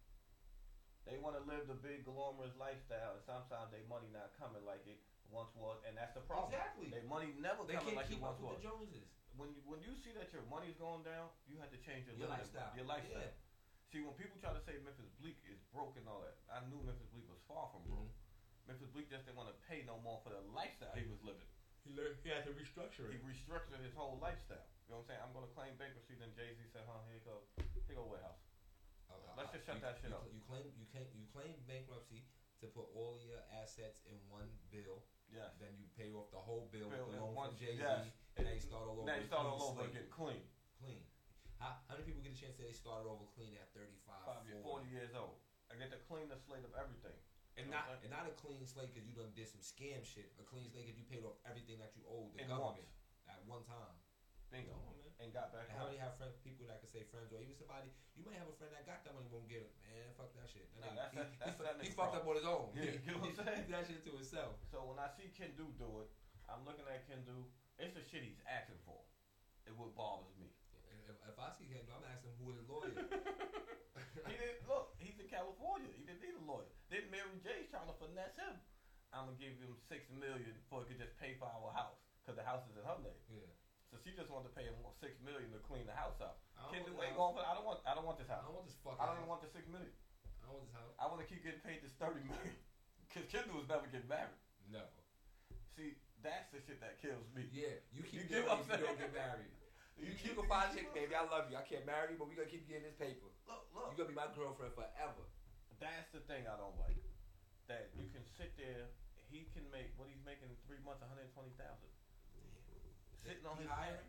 They want to live the big glamorous lifestyle, and sometimes their money not coming like it once was, and that's the problem. Exactly. Their money never They coming can't like it keep up once with was. the Joneses. When you when you see that your money's going down, you have to change your, Your living- lifestyle. Your lifestyle. Yeah. See, when people try to say Memphis Bleak is broke and all that, I knew Memphis Bleak was far from broke. Mhm. Memphis Bleak just didn't want to pay no more for the lifestyle he was living. He learned, he had to restructure He restructured his whole lifestyle. You know what I'm saying? I'm going to claim bankruptcy. Then Jay Z said, "Huh, here you go, here you go, warehouse." Uh, Let's just shut you, that shit you, up. You claim you claim you claim bankruptcy to put all your assets in one bill. Yes. Then you pay off the whole bill, Bill with the in loan one- from Jay Z, yes. and now you start all over. Now you with start clean all over slate. again, clean. Clean. How, how many people get a chance to say they started over clean at thirty-five, Five years, forty? forty years old. I get to clean the slate of everything. And You know not what I'm and not a clean slate because you done did some scam shit. A clean slate because you paid off everything that you owed the In government once. at one time. Bingo. Come on, man. And got back And how home. many have friends, people that can say friends, or even somebody you might have a friend that got that money won't get it. Man, fuck that shit. That Nah, nigga- that's- he, that's- he, that's fu- that he nigga fucked up on his own. Yeah, he, you know what I'm he, saying? he did that shit to himself. So when I see Ken do do it, I'm looking at Ken do. It's the shit he's asking for. It what bothers me. If, if I see him, I'm asking who his lawyer. He didn't look. He's in California. He didn't need a lawyer. Then Mary J's trying to finesse him. I'm gonna give him six million for he could just pay for our house because the house is in her name. Yeah. So she just wanted to pay him six million to clean the house out. I don't Ken want do the ain't house. going for. I don't want. I don't want this I house. don't want this fucking I don't house. even want the six million. I don't want this house. I want to keep getting paid this thirty million. Cause Kendall was never getting married. Never. See, that's the shit that kills me. Yeah, you keep You getting get what I'm money if you don't saying? get married. You, you keep- can find a chick, baby. I love you. I can't marry you, but we gonna keep getting this paper. Look, You look. gonna be my girlfriend forever. That's the thing I don't like. That you can sit there months, one hundred twenty thousand. Sitting on He his hiring?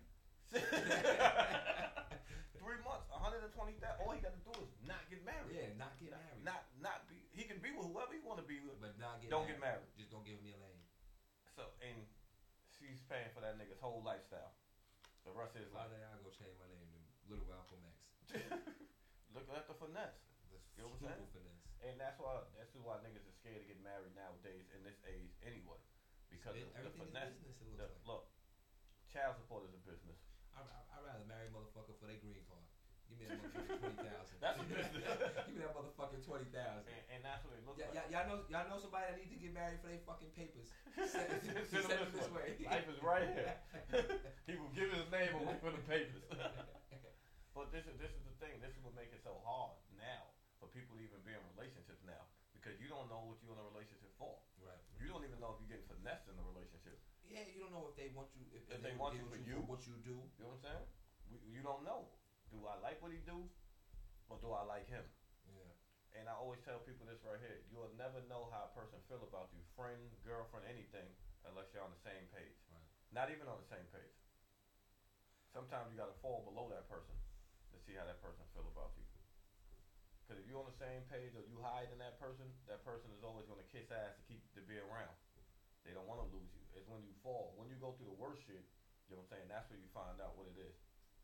Three months, one hundred twenty thousand. All he got to do is not get married. Yeah, not get not, married. Not, not be. He can be with whoever he want to be with. But not get Don't married. get married. Just don't give me a lane. So, and she's paying for that nigga's whole lifestyle. The rest of his Why life. did I go change my name to Little Malcolm X? Look at the finesse. The You know what I'm stupid saying? finesse. And that's why that's why niggas are scared to get married nowadays in this age anyway. Because It- of the everything is finesse. business. It looks The, like. look, child support is a business. I I rather marry a motherfucker for their green card. Give me that motherfucker twenty thousand. That's a business. Give me that motherfucking twenty thousand. And, and that's what it looks Y- like. y- y'all know y'all know somebody that need to get married for their fucking papers. Send, Send send him them this way. Life is right here. He will give his name away for the papers. But this is this is the thing. This is what makes it so hard now for people to even be in relationships now, because you don't know what you're in a relationship for. Right. You don't even know if you're getting finessed in a relationship. Yeah, you don't know if they want you if, If they, they want deal you with for you you. for what you do. You know what I'm saying? We, you don't know. Do I like what he do, or do I like him? Yeah. And I always tell people this right here: you'll never know how a person feel about you, friend, girlfriend, anything, unless you're on the same page. Right. Not even on the same page. Sometimes you gotta fall below that person to see how that person feel about you. Because if you're on the same page or you hide in that person, that person is always gonna kiss ass to keep to be around. They don't want to lose you. It's when you fall, when you go through the worst shit. You know what I'm saying? That's where you find out what it is.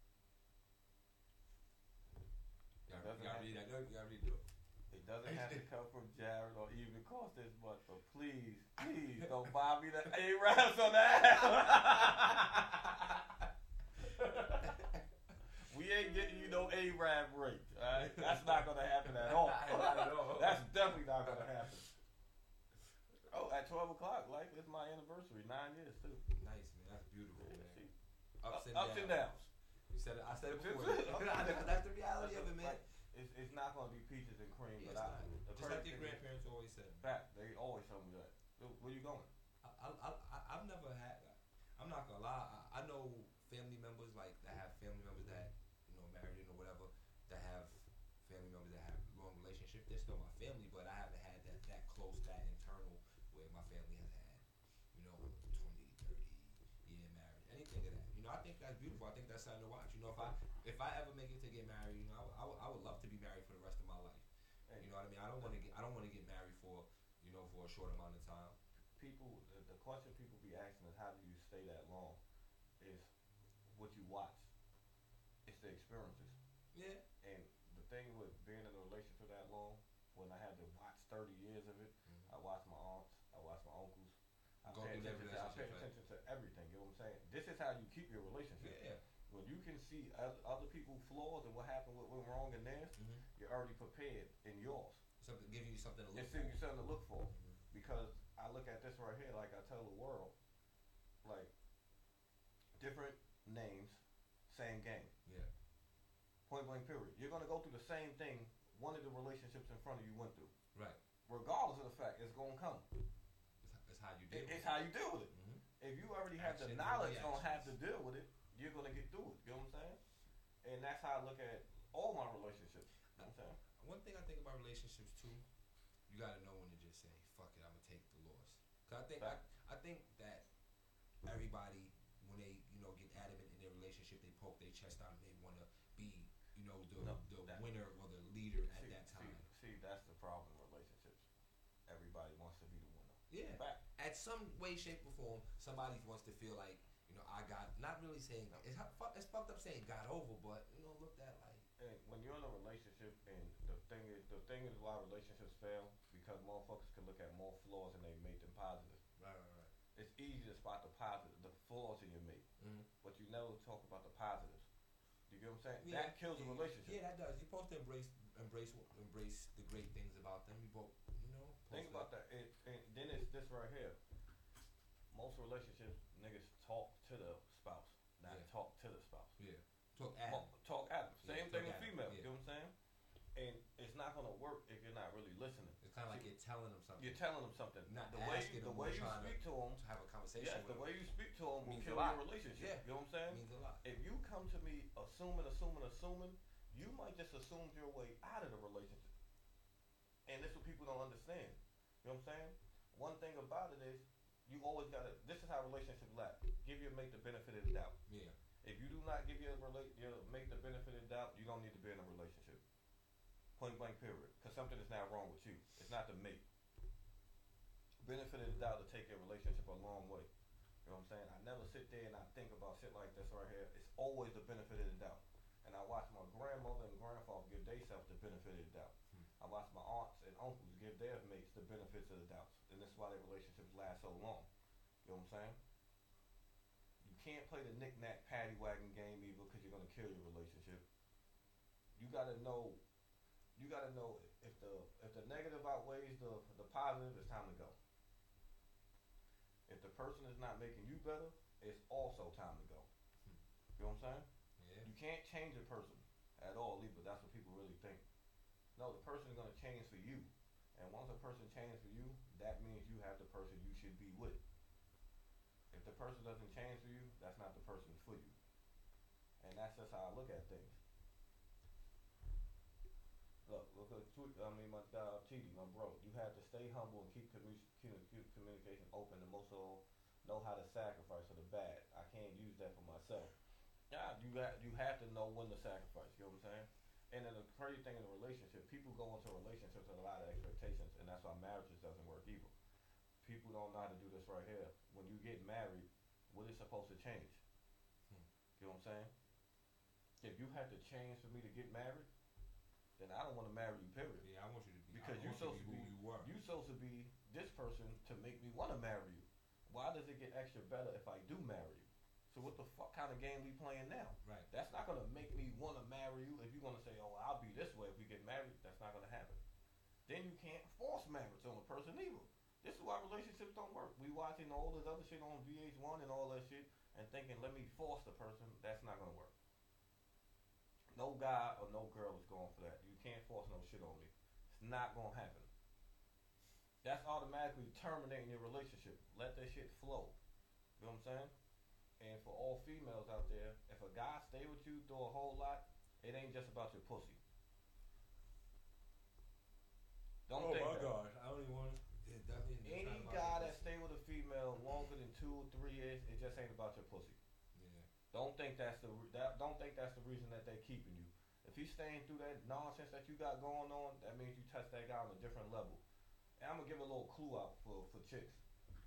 Y'all, Doesn't y'all have read to- that? Y'all read do it. It doesn't have to come from Jared or even cost this much, but please, please don't buy me the A-Raps on that. We ain't getting you no A-Rap rate, alright? That's not gonna happen at all. Not at all. That's definitely not gonna happen. Oh, at twelve o'clock, like, it's my anniversary, nine years too. Nice, man. That's beautiful, Yeah, man. see, Ups, and, ups downs. and downs. You said it. I said it That's before. it. Ups and downs. That's the reality of it, man. Like, it's, it's not gonna be peaches and cream, Yeah, but it's I, not. the Just like crazy your thing is- grandparents always said. fact, they always tell me that. Dude, where you going? I, I, I, I- I've never had. I'm not gonna lie. I, I know family members like that have family members that you know married in or whatever that have family members that have long relationship. They're still my family, but I haven't had that that close, that internal where my family has had you know twenty, thirty year marriage, anything of that. You know, I think that's beautiful. I think that's something to watch. You know, if I if I ever make it to get married, you know, I, would- I, would, I would love to be married for the rest of my life. Hey, You know what I mean? I don't want to get I don't want to get married for you know for a short amount of time. people, the, the question people be asking is how do you stay that long? Is what you watch. It's the experiences. Yeah. And the thing with being in a relationship that long, when I had to watch thirty years of it, Mhm. I watched my aunts, I watched my uncles. I Go pay through their attention to, I pay relationship, right? attention to everything. You know what I'm saying? This is how you keep your relationship. Yeah. When you can see other, other people's flaws and what happened, what went wrong in theirs, Mm-hmm. you're already prepared in yours. Something give you something to look It's for. giving you something to look for. Mhm. Because I look at this right here, like I tell the world, like different names, same game. Yeah. Point blank period. You're gonna go through the same thing one of the relationships in front of you went through. Right. Regardless of the fact, it's gonna come. It's, it's how you deal. It, with it's how you deal with it. Mm-hmm. If you already have the Actions and knowledge on how to reactions. deal with it, you're gonna get through it. You know what I'm saying? And that's how I look at all my relationships. You know what I'm saying? One thing I think about relationships too, you gotta know when to just say, "Fuck it, I'm gonna take the loss." Cause I think I, Fact. I think that everybody when they you know get adamant in their relationship, they poke their chest out and they want to be you know the No, the that- winner or the leader at See, that time. see, see, that's the problem in relationships. Everybody wants to be the winner. Yeah. Fact. At some way, shape, or form, somebody wants to feel like you know I got not really saying it's hu- fu- it's fucked up saying got over, but you know looked at like And when you're in a relationship, and the thing is, the thing is why relationships fail, because motherfuckers can look at more flaws and they make them positive. right, right, right. It's easy to spot the positive, the flaws in your mate, Mm-hmm. but you never talk about the positives. You get what I'm saying? Yeah, That kills a yeah, relationship. Yeah, that does. You're supposed to embrace, embrace, embrace the great things about them. You both, you know. Think supposed about that. It, and then it's this right here. Most relationships, niggas talk to the spouse, not Yeah. talk to the spouse. to- Yeah. Talk at 'em. Mo- Talk at them. Yeah, Same talk thing at with 'em, females. yeah. You know what I'm saying? And it's not gonna work if you're not really listening. It's kind of like See, you're telling them something. You're telling them something. Not the way asking you, the them way or you trying to- speak to them, To have a conversation yes, with the them way you speak to them will Means a kill lot. your relationship. Yeah. You know what I'm saying? means a lot. If you come to me assuming, assuming, assuming, you might just assume your way out of the relationship. And this is what people don't understand. You know what I'm saying? One thing about it is, you always gotta. This is how relationships last. Give your mate the benefit of the doubt. Yeah. If you do not give your relate your mate the benefit of the doubt, you don't need to be in a relationship. Point blank, period. Because something is not wrong with you. It's not the mate. Benefit of the doubt to take your relationship a long way. You know what I'm saying? I never sit there and I think about shit like this right here. It's always the benefit of the doubt. And I watch my grandmother and grandfather give themselves the benefit of the doubt. Hmm. I watch my aunts and uncles give their mates the benefits of the doubt. And that's why their relationships last so long. You know what I'm saying? You can't play the knick-knack paddywhagging game either because you're going to kill your relationship. You got to know, you got to know if the if the negative outweighs the, the positive, it's time to go. If the person is not making you better, it's also time to go. Hmm. You know what I'm saying? Yeah. You can't change a person at all either. That's what people really think. No, the person is going to change for you. And once a person changes for you, that means you have the person you should be with. If the person doesn't change for you, that's not the person for you. And that's just how I look at things. Look, look at tweet. I mean, my uh, T D, my bro. You have to stay humble and keep, commu- keep keep communication open, and most of all, know how to sacrifice for the bad. I can't use that for myself. Yeah, you got you have to know when to sacrifice. You know what I'm saying? And then the crazy thing in a relationship, people go into relationships with a lot of expectations, and that's why marriages doesn't work either. People don't know how to do this right here. When you get married, what is supposed to change? Hmm. You know what I'm saying? If you have to change for me to get married, then I don't want to marry you, period. Yeah, I want you to be. Because I you want supposed you to to be, be who you were. you supposed to be this person to make me want to marry you. Why does it get extra better if I do marry you? So what the fuck kind of game we playing now? Right. That's not gonna make me want to marry you. If you're gonna say, "Oh, I'll be this way if we get married," that's not gonna happen. Then you can't force marriage on a person either. This is why relationships don't work. We watching all this other shit on V H one and all that shit and thinking, "Let me force the person." That's not gonna work. No guy or no girl is going for that. You can't force no shit on me. It's not gonna happen. That's automatically terminating your relationship. Let that shit flow. You know what I'm saying? And for all females out there, if a guy stay with you through a whole lot, it ain't just about your pussy. Don't oh think my that. gosh, I don't even want to. It definitely. it's Any not about guy the that stay with a female longer than two or three years, it just ain't about your pussy. pussy. Yeah. Don't think that's the re- that, don't think that's the reason that they keeping you. If he's staying through that nonsense that you got going on, that means you touch that guy on a different level. And I'm gonna give a little clue out for for chicks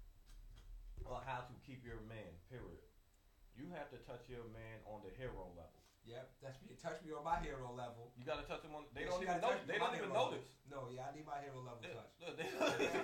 on how to keep your man. Period. You have to touch your man on the hero level. Yep, touch me, touch me on my hero level. You gotta touch him on. They Yeah, don't she even gotta know. touch me They on my don't even hero know level. this. No, yeah, I need my hero level Yeah, touch. look, they-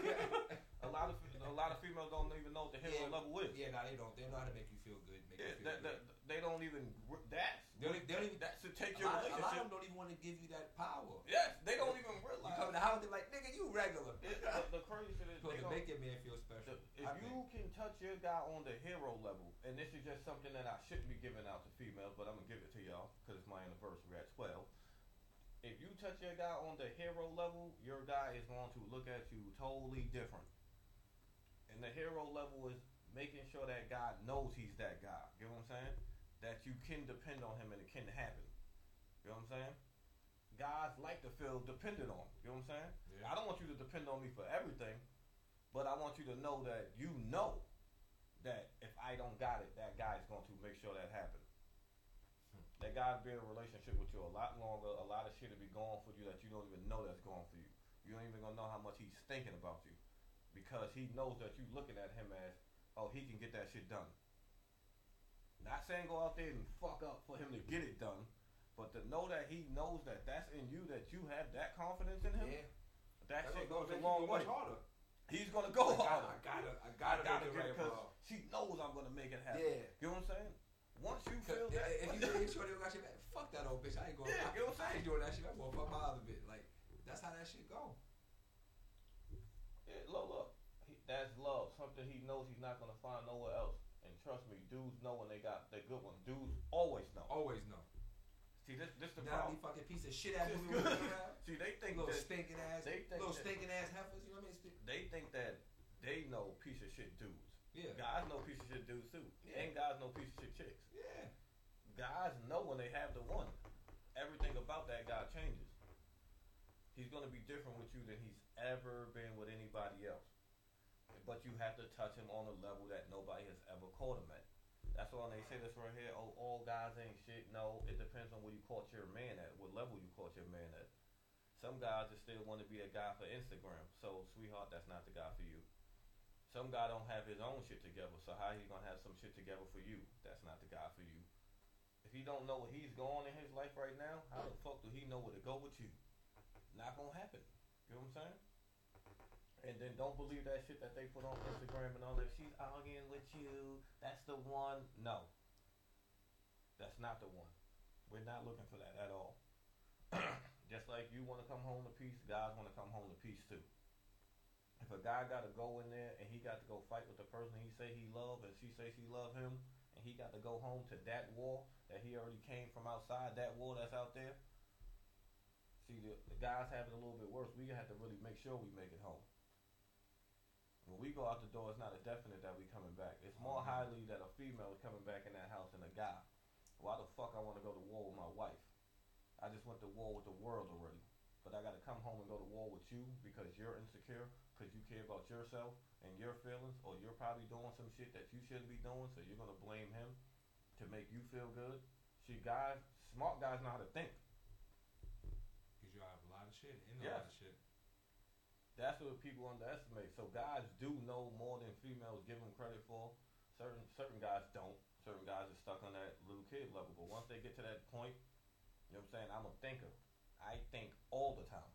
a lot of a lot of females don't even know what the hero Yeah. level is. Yeah, no, they don't. They know how to make you feel good. Make Yeah, you feel that, good. that, they don't even. That's They don't, they don't even. that should take A your lot, a lot of relationship. them don't even want to give you that power. Yes, they don't even You realize. come to the house, they're like, nigga, you regular. It, the, the crazy shit is Supposed they to don't. make your man feel special. The, if I you think. can touch your guy on the hero level, and this is just something that I shouldn't be giving out to females, but I'm gonna give it to y'all because it's my anniversary at twelve. If you touch your guy on the hero level, your guy is going to look at you totally different. And the hero level is making sure that guy knows he's that guy. You know what I'm saying? That you can depend on him and it can happen. You know what I'm saying? Guys like to feel dependent on. You know what I'm saying? Yeah. I don't want you to depend on me for everything, but I want you to know that you know that if I don't got it, that guy's going to make sure that happens. Hmm. That guy's been in a relationship with you a lot longer. A lot of shit will be going for you that you don't even know that's going for you. You don't even gonna know how much he's thinking about you because he knows that you looking at him as, oh, he can get that shit done. Not saying go out there and fuck up for him to get it done, but to know that he knows that that's in you, that you have that confidence in him, Yeah. that That's shit gonna goes a make you long go way. much harder. He's gonna go I gotta, harder. I gotta, I I gotta, gotta make get it it because right, bro. she knows I'm gonna make it happen. Yeah. You know what I'm saying? Once you 'Cause feel if, that, if you ain't sure they got your back, fuck that old bitch. I ain't going. Yeah, I, you know what I'm I saying? ain't doing that shit. I'm gonna fuck my other bitch. Like that's how that shit go. yeah, look, look, he, that's love. Something he knows he's not gonna find nowhere else. And trust me, dudes know when they got the good one. Dudes always know. Always know. See, this, this the Now problem. these fucking piece of shit ass This women good. walking around. See, they think Little that stinking ass, they think little that- stinking ass heifers. You know what I mean? Sti- they think that they know piece of shit dudes. Yeah. Guys know piece of shit dudes too. Yeah. And guys know piece of shit chicks. Yeah. Guys know when they have the one. Everything about that guy changes. He's gonna be different with you than he's ever been with anybody else. but you have to touch him on a level that nobody has ever caught him at. That's why when they say this right here, oh, all guys ain't shit. No, it depends on where you caught your man at, what level you caught your man at. Some guys just still want to be a guy for Instagram. So, sweetheart, that's not the guy for you. Some guy don't have his own shit together, so how he gonna have some shit together for you? That's not the guy for you. If he don't know where he's going in his life right now, how the fuck do he know where to go with you? Not gonna happen. You know what I'm saying? And then don't believe that shit that they put on Instagram and all that. She's arguing with you. That's the one. No. That's not the one. We're not looking for that at all. Just like you want to come home to peace, guys want to come home to peace too. If a guy got to go in there and he got to go fight with the person he say he love and she say she love him, and he got to go home to that war that he already came from outside, that war that's out there. See, the, the guys have it a little bit worse. We have to really make sure we make it home. When we go out the door, it's not a definite that we coming back. It's more highly that a female is coming back in that house than a guy. Why the fuck I want to go to war with my wife? I just went to war with the world already. But I got to come home and go to war with you because you're insecure, because you care about yourself and your feelings, or you're probably doing some shit that you shouldn't be doing, so you're going to blame him to make you feel good. See, guys, smart guys know how to think. Because you have a lot of shit and a Yes. lot of shit. That's what people underestimate. So guys do know more than females give them credit for. Certain certain guys don't. Certain guys are stuck on that little kid level. But once they get to that point, you know what I'm saying? I'm a thinker. I think all the time.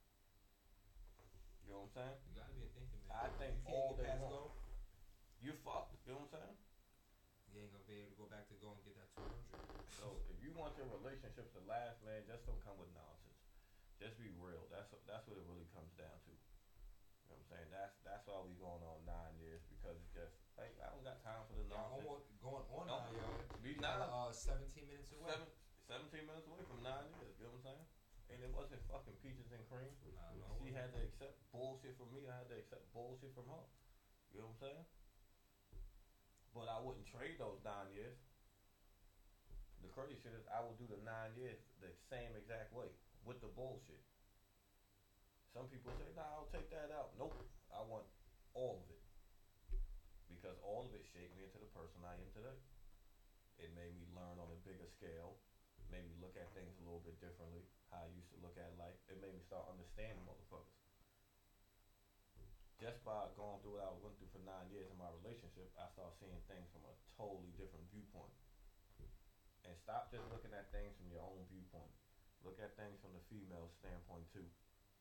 You know what I'm saying? You gotta be a thinker, man. I think you can't all get day past long. go. You fucked. You know what I'm saying? You ain't gonna be able to go back to go and get that two hundred. So if you want your relationships to last, man, just don't come with nonsense. Just be real. That's that's what it really comes down to. You know what I'm saying? That's that's why we going on nine years because it's just like I don't got time for the Y'all nonsense. almost going on No. now, y'all. We Y'all, not uh, seventeen minutes away. seven, seventeen minutes away from nine years. You know what I'm saying? And it wasn't fucking peaches and cream. Nah, no, She had to accept bullshit from me. I had to accept bullshit from her. You know what I'm saying? But I wouldn't trade those nine years. The crazy shit is I will do the nine years the same exact way with the bullshit. Some people say, nah, I'll take that out. Nope. I want all of it. Because all of it shaped me into the person I am today. It made me learn on a bigger scale. Made me look at things a little bit differently. How I used to look at life. It made me start understanding motherfuckers. Just by going through what I went through for nine years in my relationship, I started seeing things from a totally different viewpoint. And stop just looking at things from your own viewpoint. Look at things from the female standpoint too.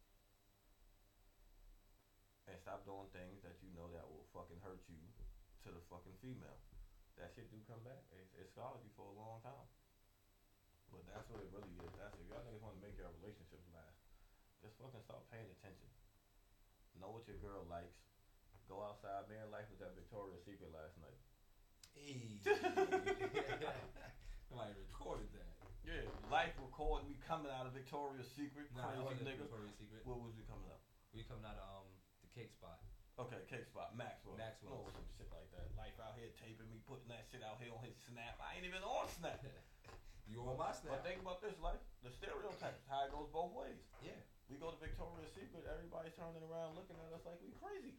And stop doing things that you know that will fucking hurt you to the fucking female. That shit do come back. It's, it scarred you for a long time. But that's what it really is. That's if y'all niggas want to make your relationships last, just fucking start paying attention. Know what your girl likes. Go outside. Man, life was at Victoria's Secret last night. Hey. Somebody recorded that. Yeah, life record. We coming out of Victoria's Secret. Nah, that Crazy wasn't nigga. Victoria's Secret. What was we coming out? We coming out of um the cake spot. Okay, cake spot. Maxwell. Maxwell. Oh, some shit like that. Life out here taping me, putting that shit out here on his Snap. I ain't even on Snap. You on my But snap? think about this, life. The stereotypes. How it goes both ways. Yeah. We go to Victoria's Secret. Everybody's turning around looking at us like we crazy.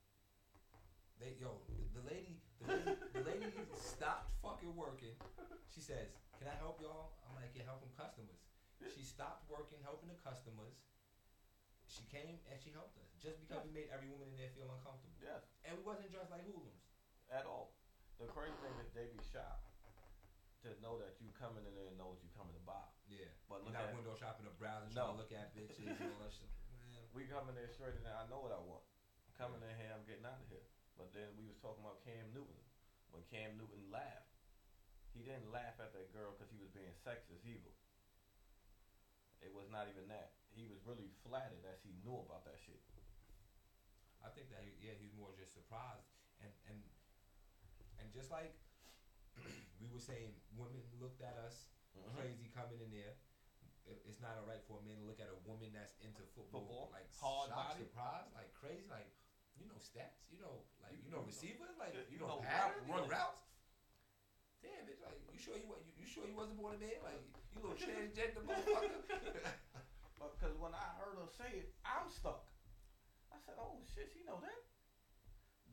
They yo, the, the lady, the lady, the lady stopped fucking working. She says, "Can I help y'all?" I'm like, "Yeah, helping customers." She stopped working, helping the customers. She came and she helped us just because we made every woman in there feel uncomfortable. Yes. And we wasn't dressed like hoodlums. At all. The crazy thing is they be shocked to know that you coming in there and know what you coming to buy. Yeah. But You're look not at window shopping or browsing, No. trying to look at bitches and all that shit. Man. we coming there straight in there. I know what I want. Coming in here, I'm getting out of here. But then we was talking about Cam Newton. When Cam Newton laughed, he didn't laugh at that girl because he was being sexist either. It was not even that. He was really flattered as he knew about that shit. I think that he, yeah, he was more just surprised, and and and just like we were saying, women looked at us Mhm. crazy coming in there. It, it's not alright for a man to look at a woman that's into football, Football, like hard shocked, body. surprised, like crazy, like you know stats, you know, like you know You know- receivers, like yeah, you, you know, know pattern, route you know running. routes. Damn, bitch, like you sure you wa- you, you sure you wasn't born a man, like you little transgender motherfucker. Because when I heard her say it, I'm stuck. I said, oh shit, she know that?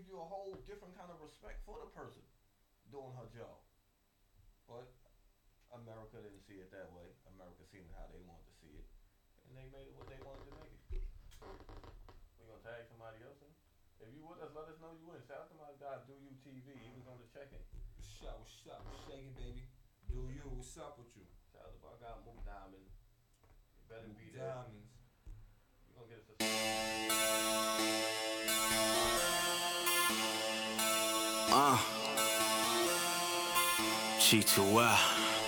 you a whole different kind of respect for the person doing her job. But America didn't see it that way. America seen it how they wanted to see it, and they made it what they wanted to make it. We gonna tag somebody else in? If you with us, let us know you in. Shout out to my guy Do You T V. He was on the check-in. Shout, what's up? Shaking, baby. Do you? What's up with you? Shout out to my guy Mook Diamond. You better be there. Diamonds. We gonna get us a. Uh. G two Y.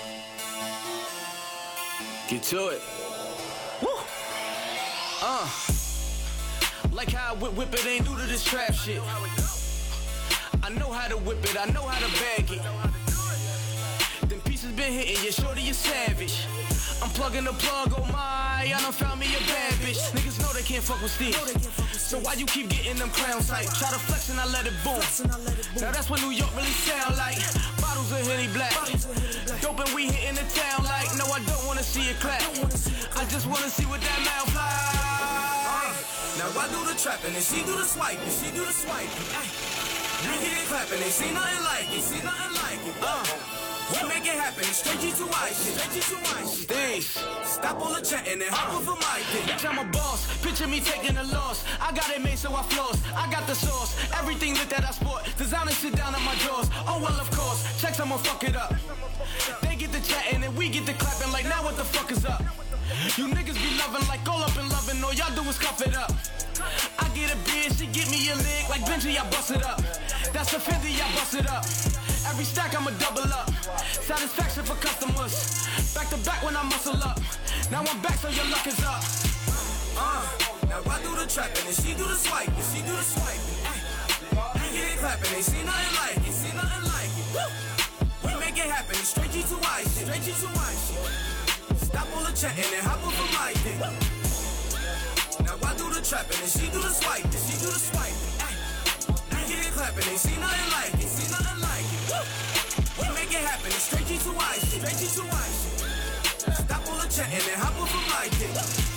Get to it. Woo. Uh. Like how I whip, whip it, ain't new to this trap shit. I know how to whip it, I know how to bag it. Them pieces been hitting, yeah, shorty, you savage. I'm plugging the plug, oh my, I done found me a bad bitch. Niggas know they can't fuck with Steve. So why you keep getting them crowns hype? Try to flex and I let it boom. Now that's what New York really sound like. Bottles of Henny Black. Dope and we hitting the town like. No, I don't wanna see it clap. I just wanna see what that mouth like. Now I do the trapping and she do the swiping. She do the swiping. We hit it clapping, ain't see nothing like it. See nothing like it. Uh. We make it happen, it's straight G two Y shit, straight G two Y shit. Thanks. Stop all the chatting and hop over my thing. Bitch, I'm a boss, picture me taking a loss. I got it made so I floss, I got the sauce. Everything lit that I sport, designer shit down on my drawers. Oh well, of course, checks I'ma fuck it up. They get the chatting and we get the clapping like now what the fuck is up? You niggas be loving like all up and loving, all y'all do is cuff it up. I get a beer, she get me a lick like Benji, I bust it up. That's a fifty, I bust it up. Every stack I'ma double up. Satisfaction for customers. Back to back when I muscle up. Now I'm back so your luck is up. Uh, now I do the trapping and she do the swiping. She do the swiping. We get it clapping, ain't see nothing like it. See nothing like it. Woo. We make it happen, it's straight G two Y shit. Straight G two Y shit. Stop all the chatting and hop over my dick. Now I do the trapping and she do the swiping. She do the swiping. We get it clapping, ain't see nothing like it. See nothing like it. Woo. We make it happen, it's straight G two Y shit. Straight G two Y shit. Stop all the chatting and hop over my dick.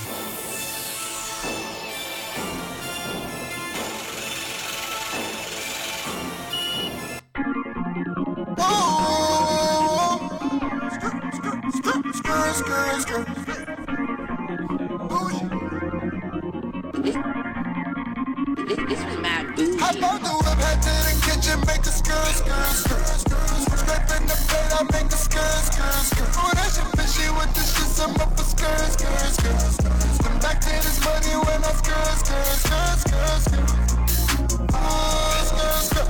Skr, skr, skr, skr. This, this was mad bougie. I bought the whip, head to the kitchen, make a skr, skr, skr. Scraping the plate, I make a skr, skr, skr. Oh, that shit fishy with the shit, some up a skr, skr, skr. Come back to this money when I skr, skr, skr, skr, skr. Oh, skr, skr.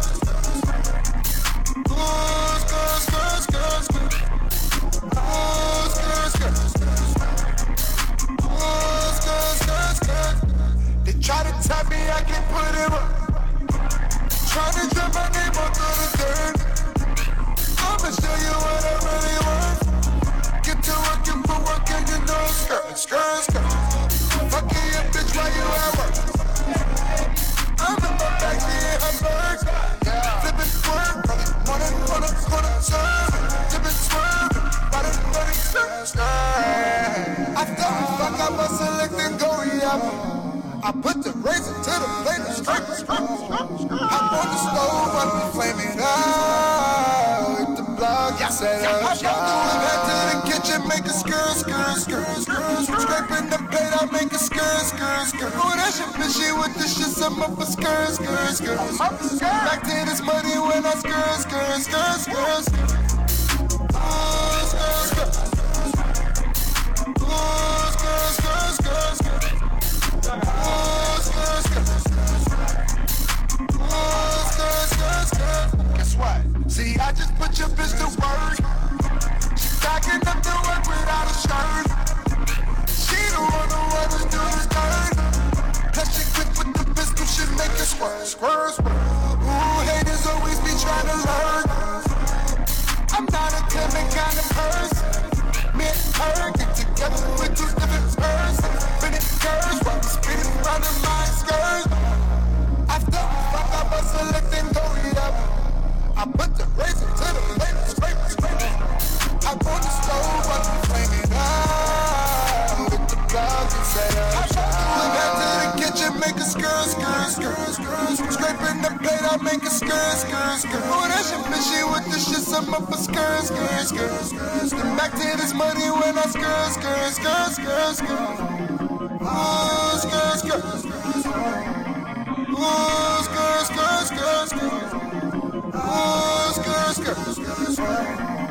Oh, skr, skr, skr, skr. Oh, skr, skr. Oh, skr, skr, skr. They try to tap me, I can't put it up. Tryna drop my name onto the dirt. I'ma show you what I really want. Get to work, you put work and you know skirt, skirt, skirt. Fucking your bitch while you at work. I'm in my backseat in her bird. Flippin' swerve, wanna, wanna, wanna serve. Tippin' swerve, body, body, skirt, skirt. After we fuck up, I select and go, yeah. I put the razor to the blade and strike, strike, strike, strike. I'm on the stove, I be flaming out. Hit the block, I said up shot. I do it back to the kitchen, make a skr, skr, skr, skr. Scraping the plate, I make a skr, skr, skr. Oh, that shit fishy with the shit, some up a skr, skr, skr. Back to this money when I skr, skr, skr, skr, skr. Oh, skr, skr. Oh, skr, skr, skr, skr. Oh, skr, skr. Oh, skr, skr, skr. Guess what? See, I just put your bitch to work. She backing up to work without a shirt. She the one who wanna do the dirt. Plus she quick with the pistol, she make it squirt, squirt, squirt. Ooh, haters always be trying to learn. I'm not a timid kind of person. Me and her get together with two different persons. But it curves while we spinning around in my skirt. After we fuck up, I select and go eat up. I put the razor to the blade and scrape, scrape. I put the stove up and flame it out. With the plug and set up shop. I back to the kitchen, make a skirt, skirt, skirt, skirt. Scraping the plate, I make a skirt, skirt, skirt. Oh, that shit fishy with the shit, some up a skirt, skirt, skirt, skirt. Then back to this money when I skirt, skirt, skirt, skirt, skirt. Ooh, skirt, skirt. Ooh, skirt, skirt, skirt, skirt. Ooh, skirt, skirt, skirt, skirt.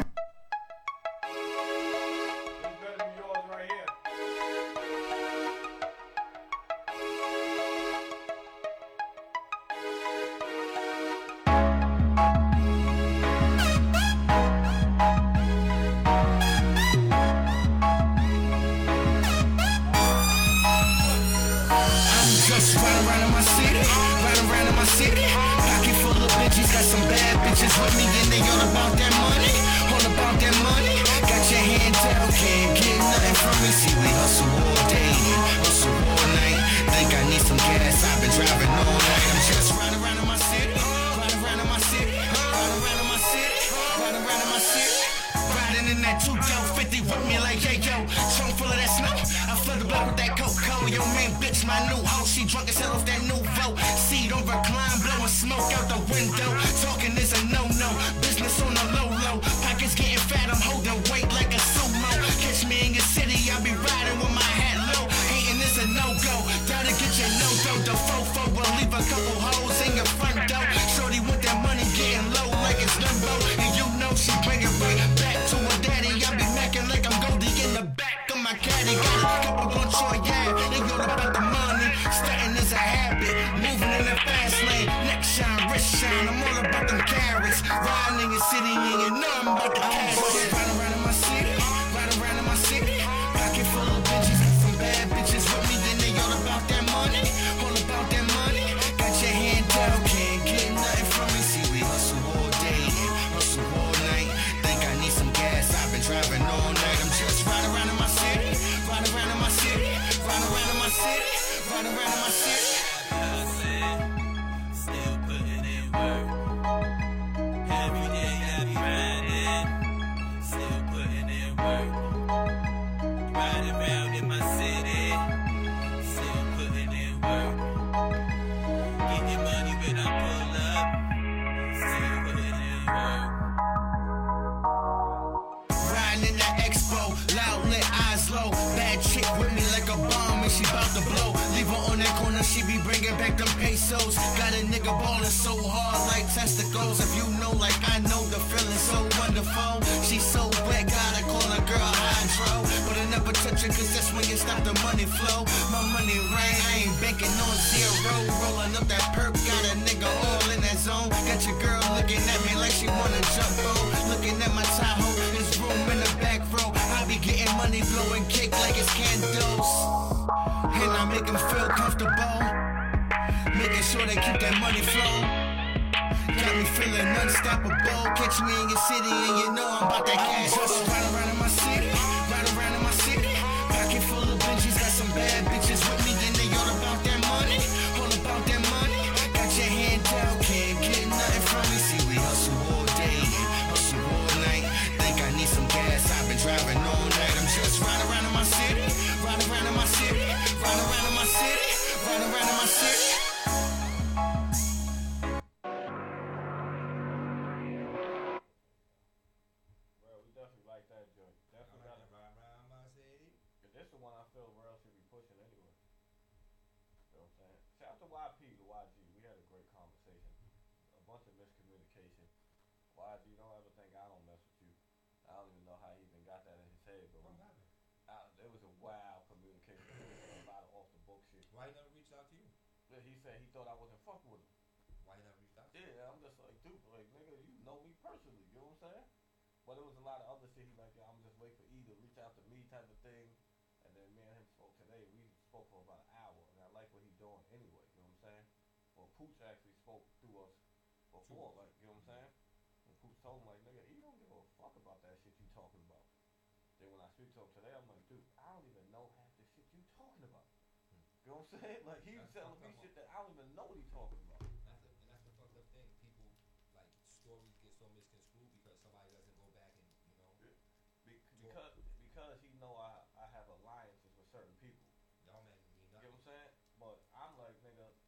Why he never reached out to you? He said he thought I wasn't fucking with him. Why he never reached out? Yeah, I'm just like, dude, like, nigga, you know me personally, you know what I'm saying? But it was a lot of other shit. He like, yeah, I'm just waiting for E to reach out to me type of thing. And then me and him spoke today. We spoke for about an hour, and I like what he's doing anyway, you know what I'm saying? Well, Pooch actually spoke through us before, like, you know what I'm saying? And Pooch told him, like, nigga, E don't give a fuck about that shit you talking about. Then when I speak to him today, I'm like, dude, I don't even know half the shit you talking about. You know what I'm saying? Like, he was telling me shit that I don't even know what he's talking about. That's a, and that's the fucked up thing. People, like, stories get so misconstrued because somebody doesn't go back and, you know. Be- because because he know I, I have alliances with certain people. Y'all man mean You know nothing. what I'm saying? But I'm like, nigga,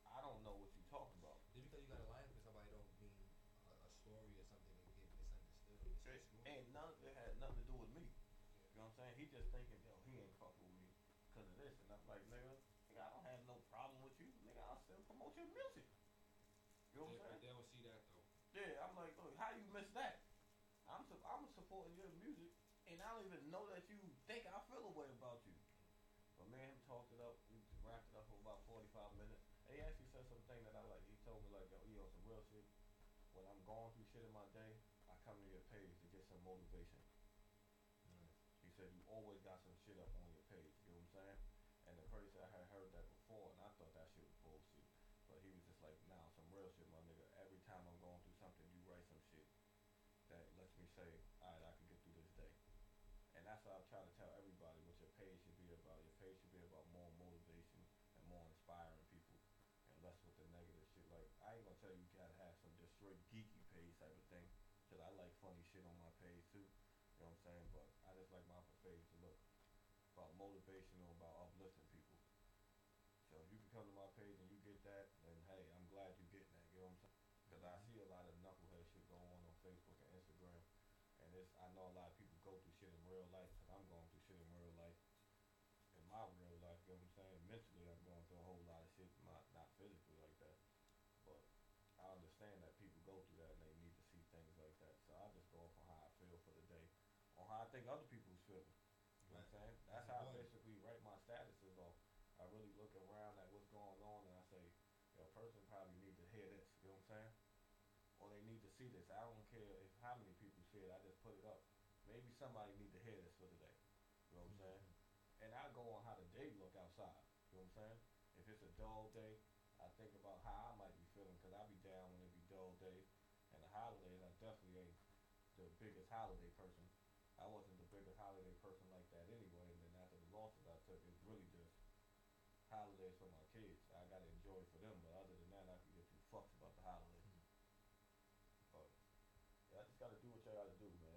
said It she was. ain't none. It had nothing to do with me. You know what I'm saying? He just thinking, yo, he ain't fucking with me because of this, and I'm like, nigga, nigga, I don't have no problem with you, nigga. I'll still promote your music. You know what They, I'm saying? they don't see that though. Yeah, I'm like, look, how you miss that? I'm su- I'm supporting your music, and I don't even know that you think I feel a way about you. But me and him talked it up. We wrapped it up for about forty-five minutes. And he actually said something that I like. He told me like, yo, you know, some real shit. When I'm going through shit in my day, I come to your page to get some motivation. He said you always got some shit up on your page. You know what I'm saying? And the person I had heard that before, and I thought that shit was bullshit. But he was just like, nah, some real shit, my nigga. Every time I'm going through something, you write some shit that lets me say, alright, I can get through this day. And that's what I'm trying to tell everybody what your page should be about. Your page should be about more motivation and more inspiring people and less with the negative shit. Like, I ain't gonna tell you you gotta have some just straight geeky page type of thing. Cause I like funny shit on my page too. You know what I'm saying? But I just like my page to look about motivational, about uplifting people. So if you can come to my page and you get that, then hey, I'm glad you getting that. You know what I'm saying? Because I see a lot of knucklehead shit going on on Facebook and Instagram, and it's I know a lot of people go through shit in real life. Cause I'm going through shit in real life, in my real life. You know what I'm saying? Mentally, I'm going through a whole lot of shit, not not physically like that, but I understand that people go through that and they need to see things like that. So I just go off on how I feel for the day, on how I think other people's feeling. You know what I'm saying? That's, That's how I important. basically write my statuses off. I really look around at what's going on and I say, yo, a person probably need to hear this. You know what I'm saying? Or they need to see this. I don't care if how many people see it. I just put it up. Maybe somebody need to hear this for today. You know what I'm saying? And I go on how the day look outside. You know what I'm saying? If it's a dull day, I think about how I might be feeling because I be down when it be dull day. And the holidays, I definitely ain't the biggest holiday person. I wasn't the biggest holiday person like that anyway. And then after the losses I took, it's really just holidays for my kids. I gotta enjoy it for them. But other than that, I can give two fucks about the holiday. But yeah, I just gotta do what you gotta do, man.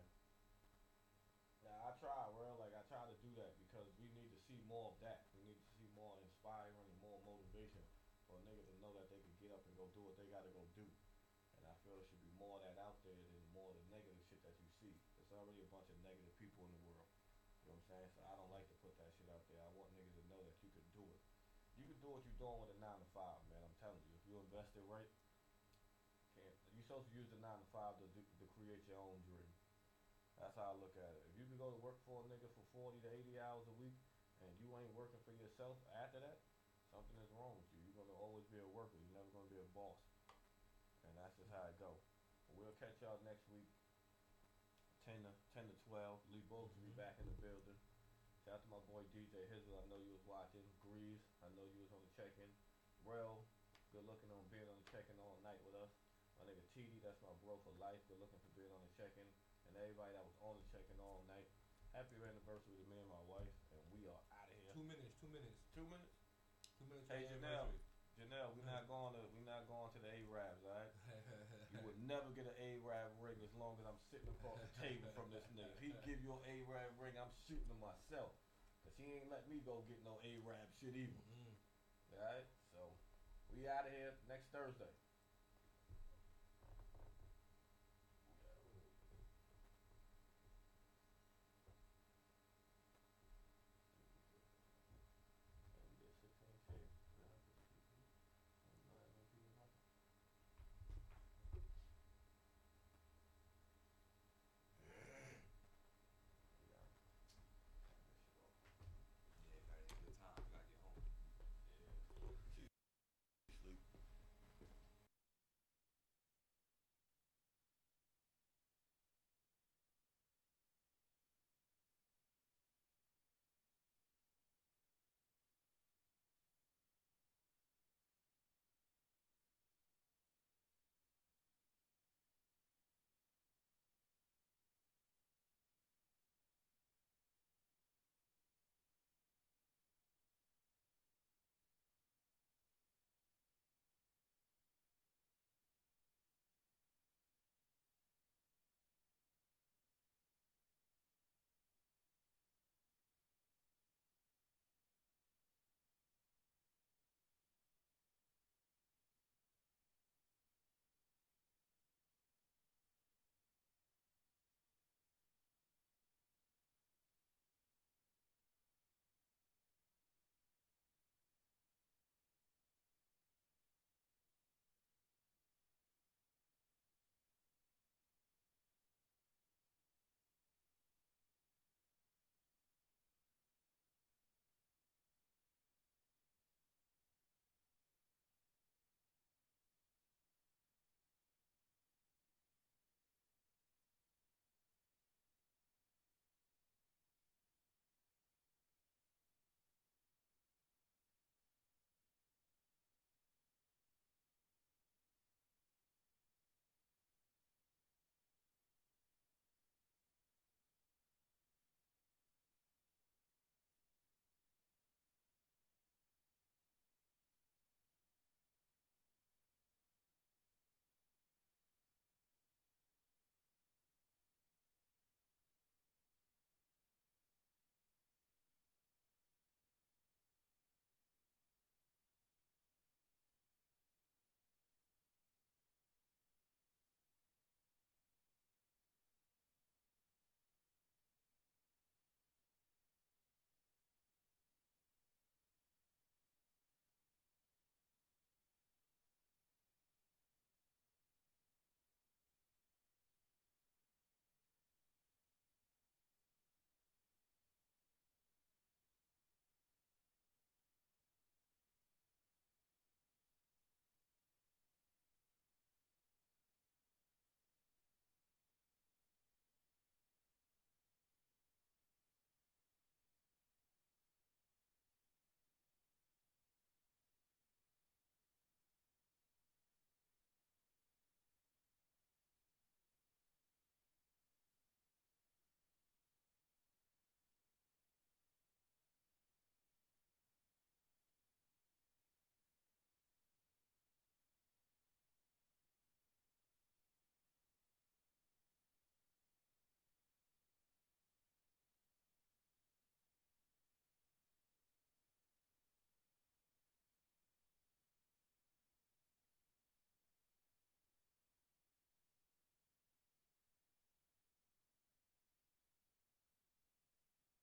Now I try, bro. Like I try to do that because we need to see more of that. We need to see more inspiring and more motivation for niggas to know that they can get up and go do what they gotta go do. And I feel there should be more of that out there than more of the negative shit that you see. There's already a bunch of negative people in the world. You know what I'm saying? So I don't like to put that shit out there. I want niggas to know that you can do it. You can do what you're doing with a nine to five, man. I'm telling you. If you invest it right, can't, you're supposed to use the nine to five to do, to create your own dream. That's how I look at it. If you can go to work for a nigga for forty to eighty hours a week and you ain't working for yourself after that, something is wrong with you. You're gonna always be a worker. You're never gonna be a boss. And that's just how it go. We'll catch y'all next week. Ten to ten to twelve. Lee Bolts will be Mhm. back in the building. Shout out to my boy D J Hizzle. I know you was watching. Grease. I know you was on the check-in. Rel, good looking on being on the check-in all night with us. My nigga T D, that's my bro for life. Good looking for being on the check-in. And everybody that was on the check-in all night. Happy anniversary to me and my wife. And we are out of here. Two minutes, two minutes, Two minutes. two minutes. Hey for the Janelle, anniversary. Janelle, we not going to we not going to the Arabs, alright? You would never get an Arab ring as long as I'm sitting across the table from this nigga. If he give you an Arab ring, I'm shooting him myself. Cause he ain't let me go get no Arab shit either. Mm. Alright? So we out of here next Thursday.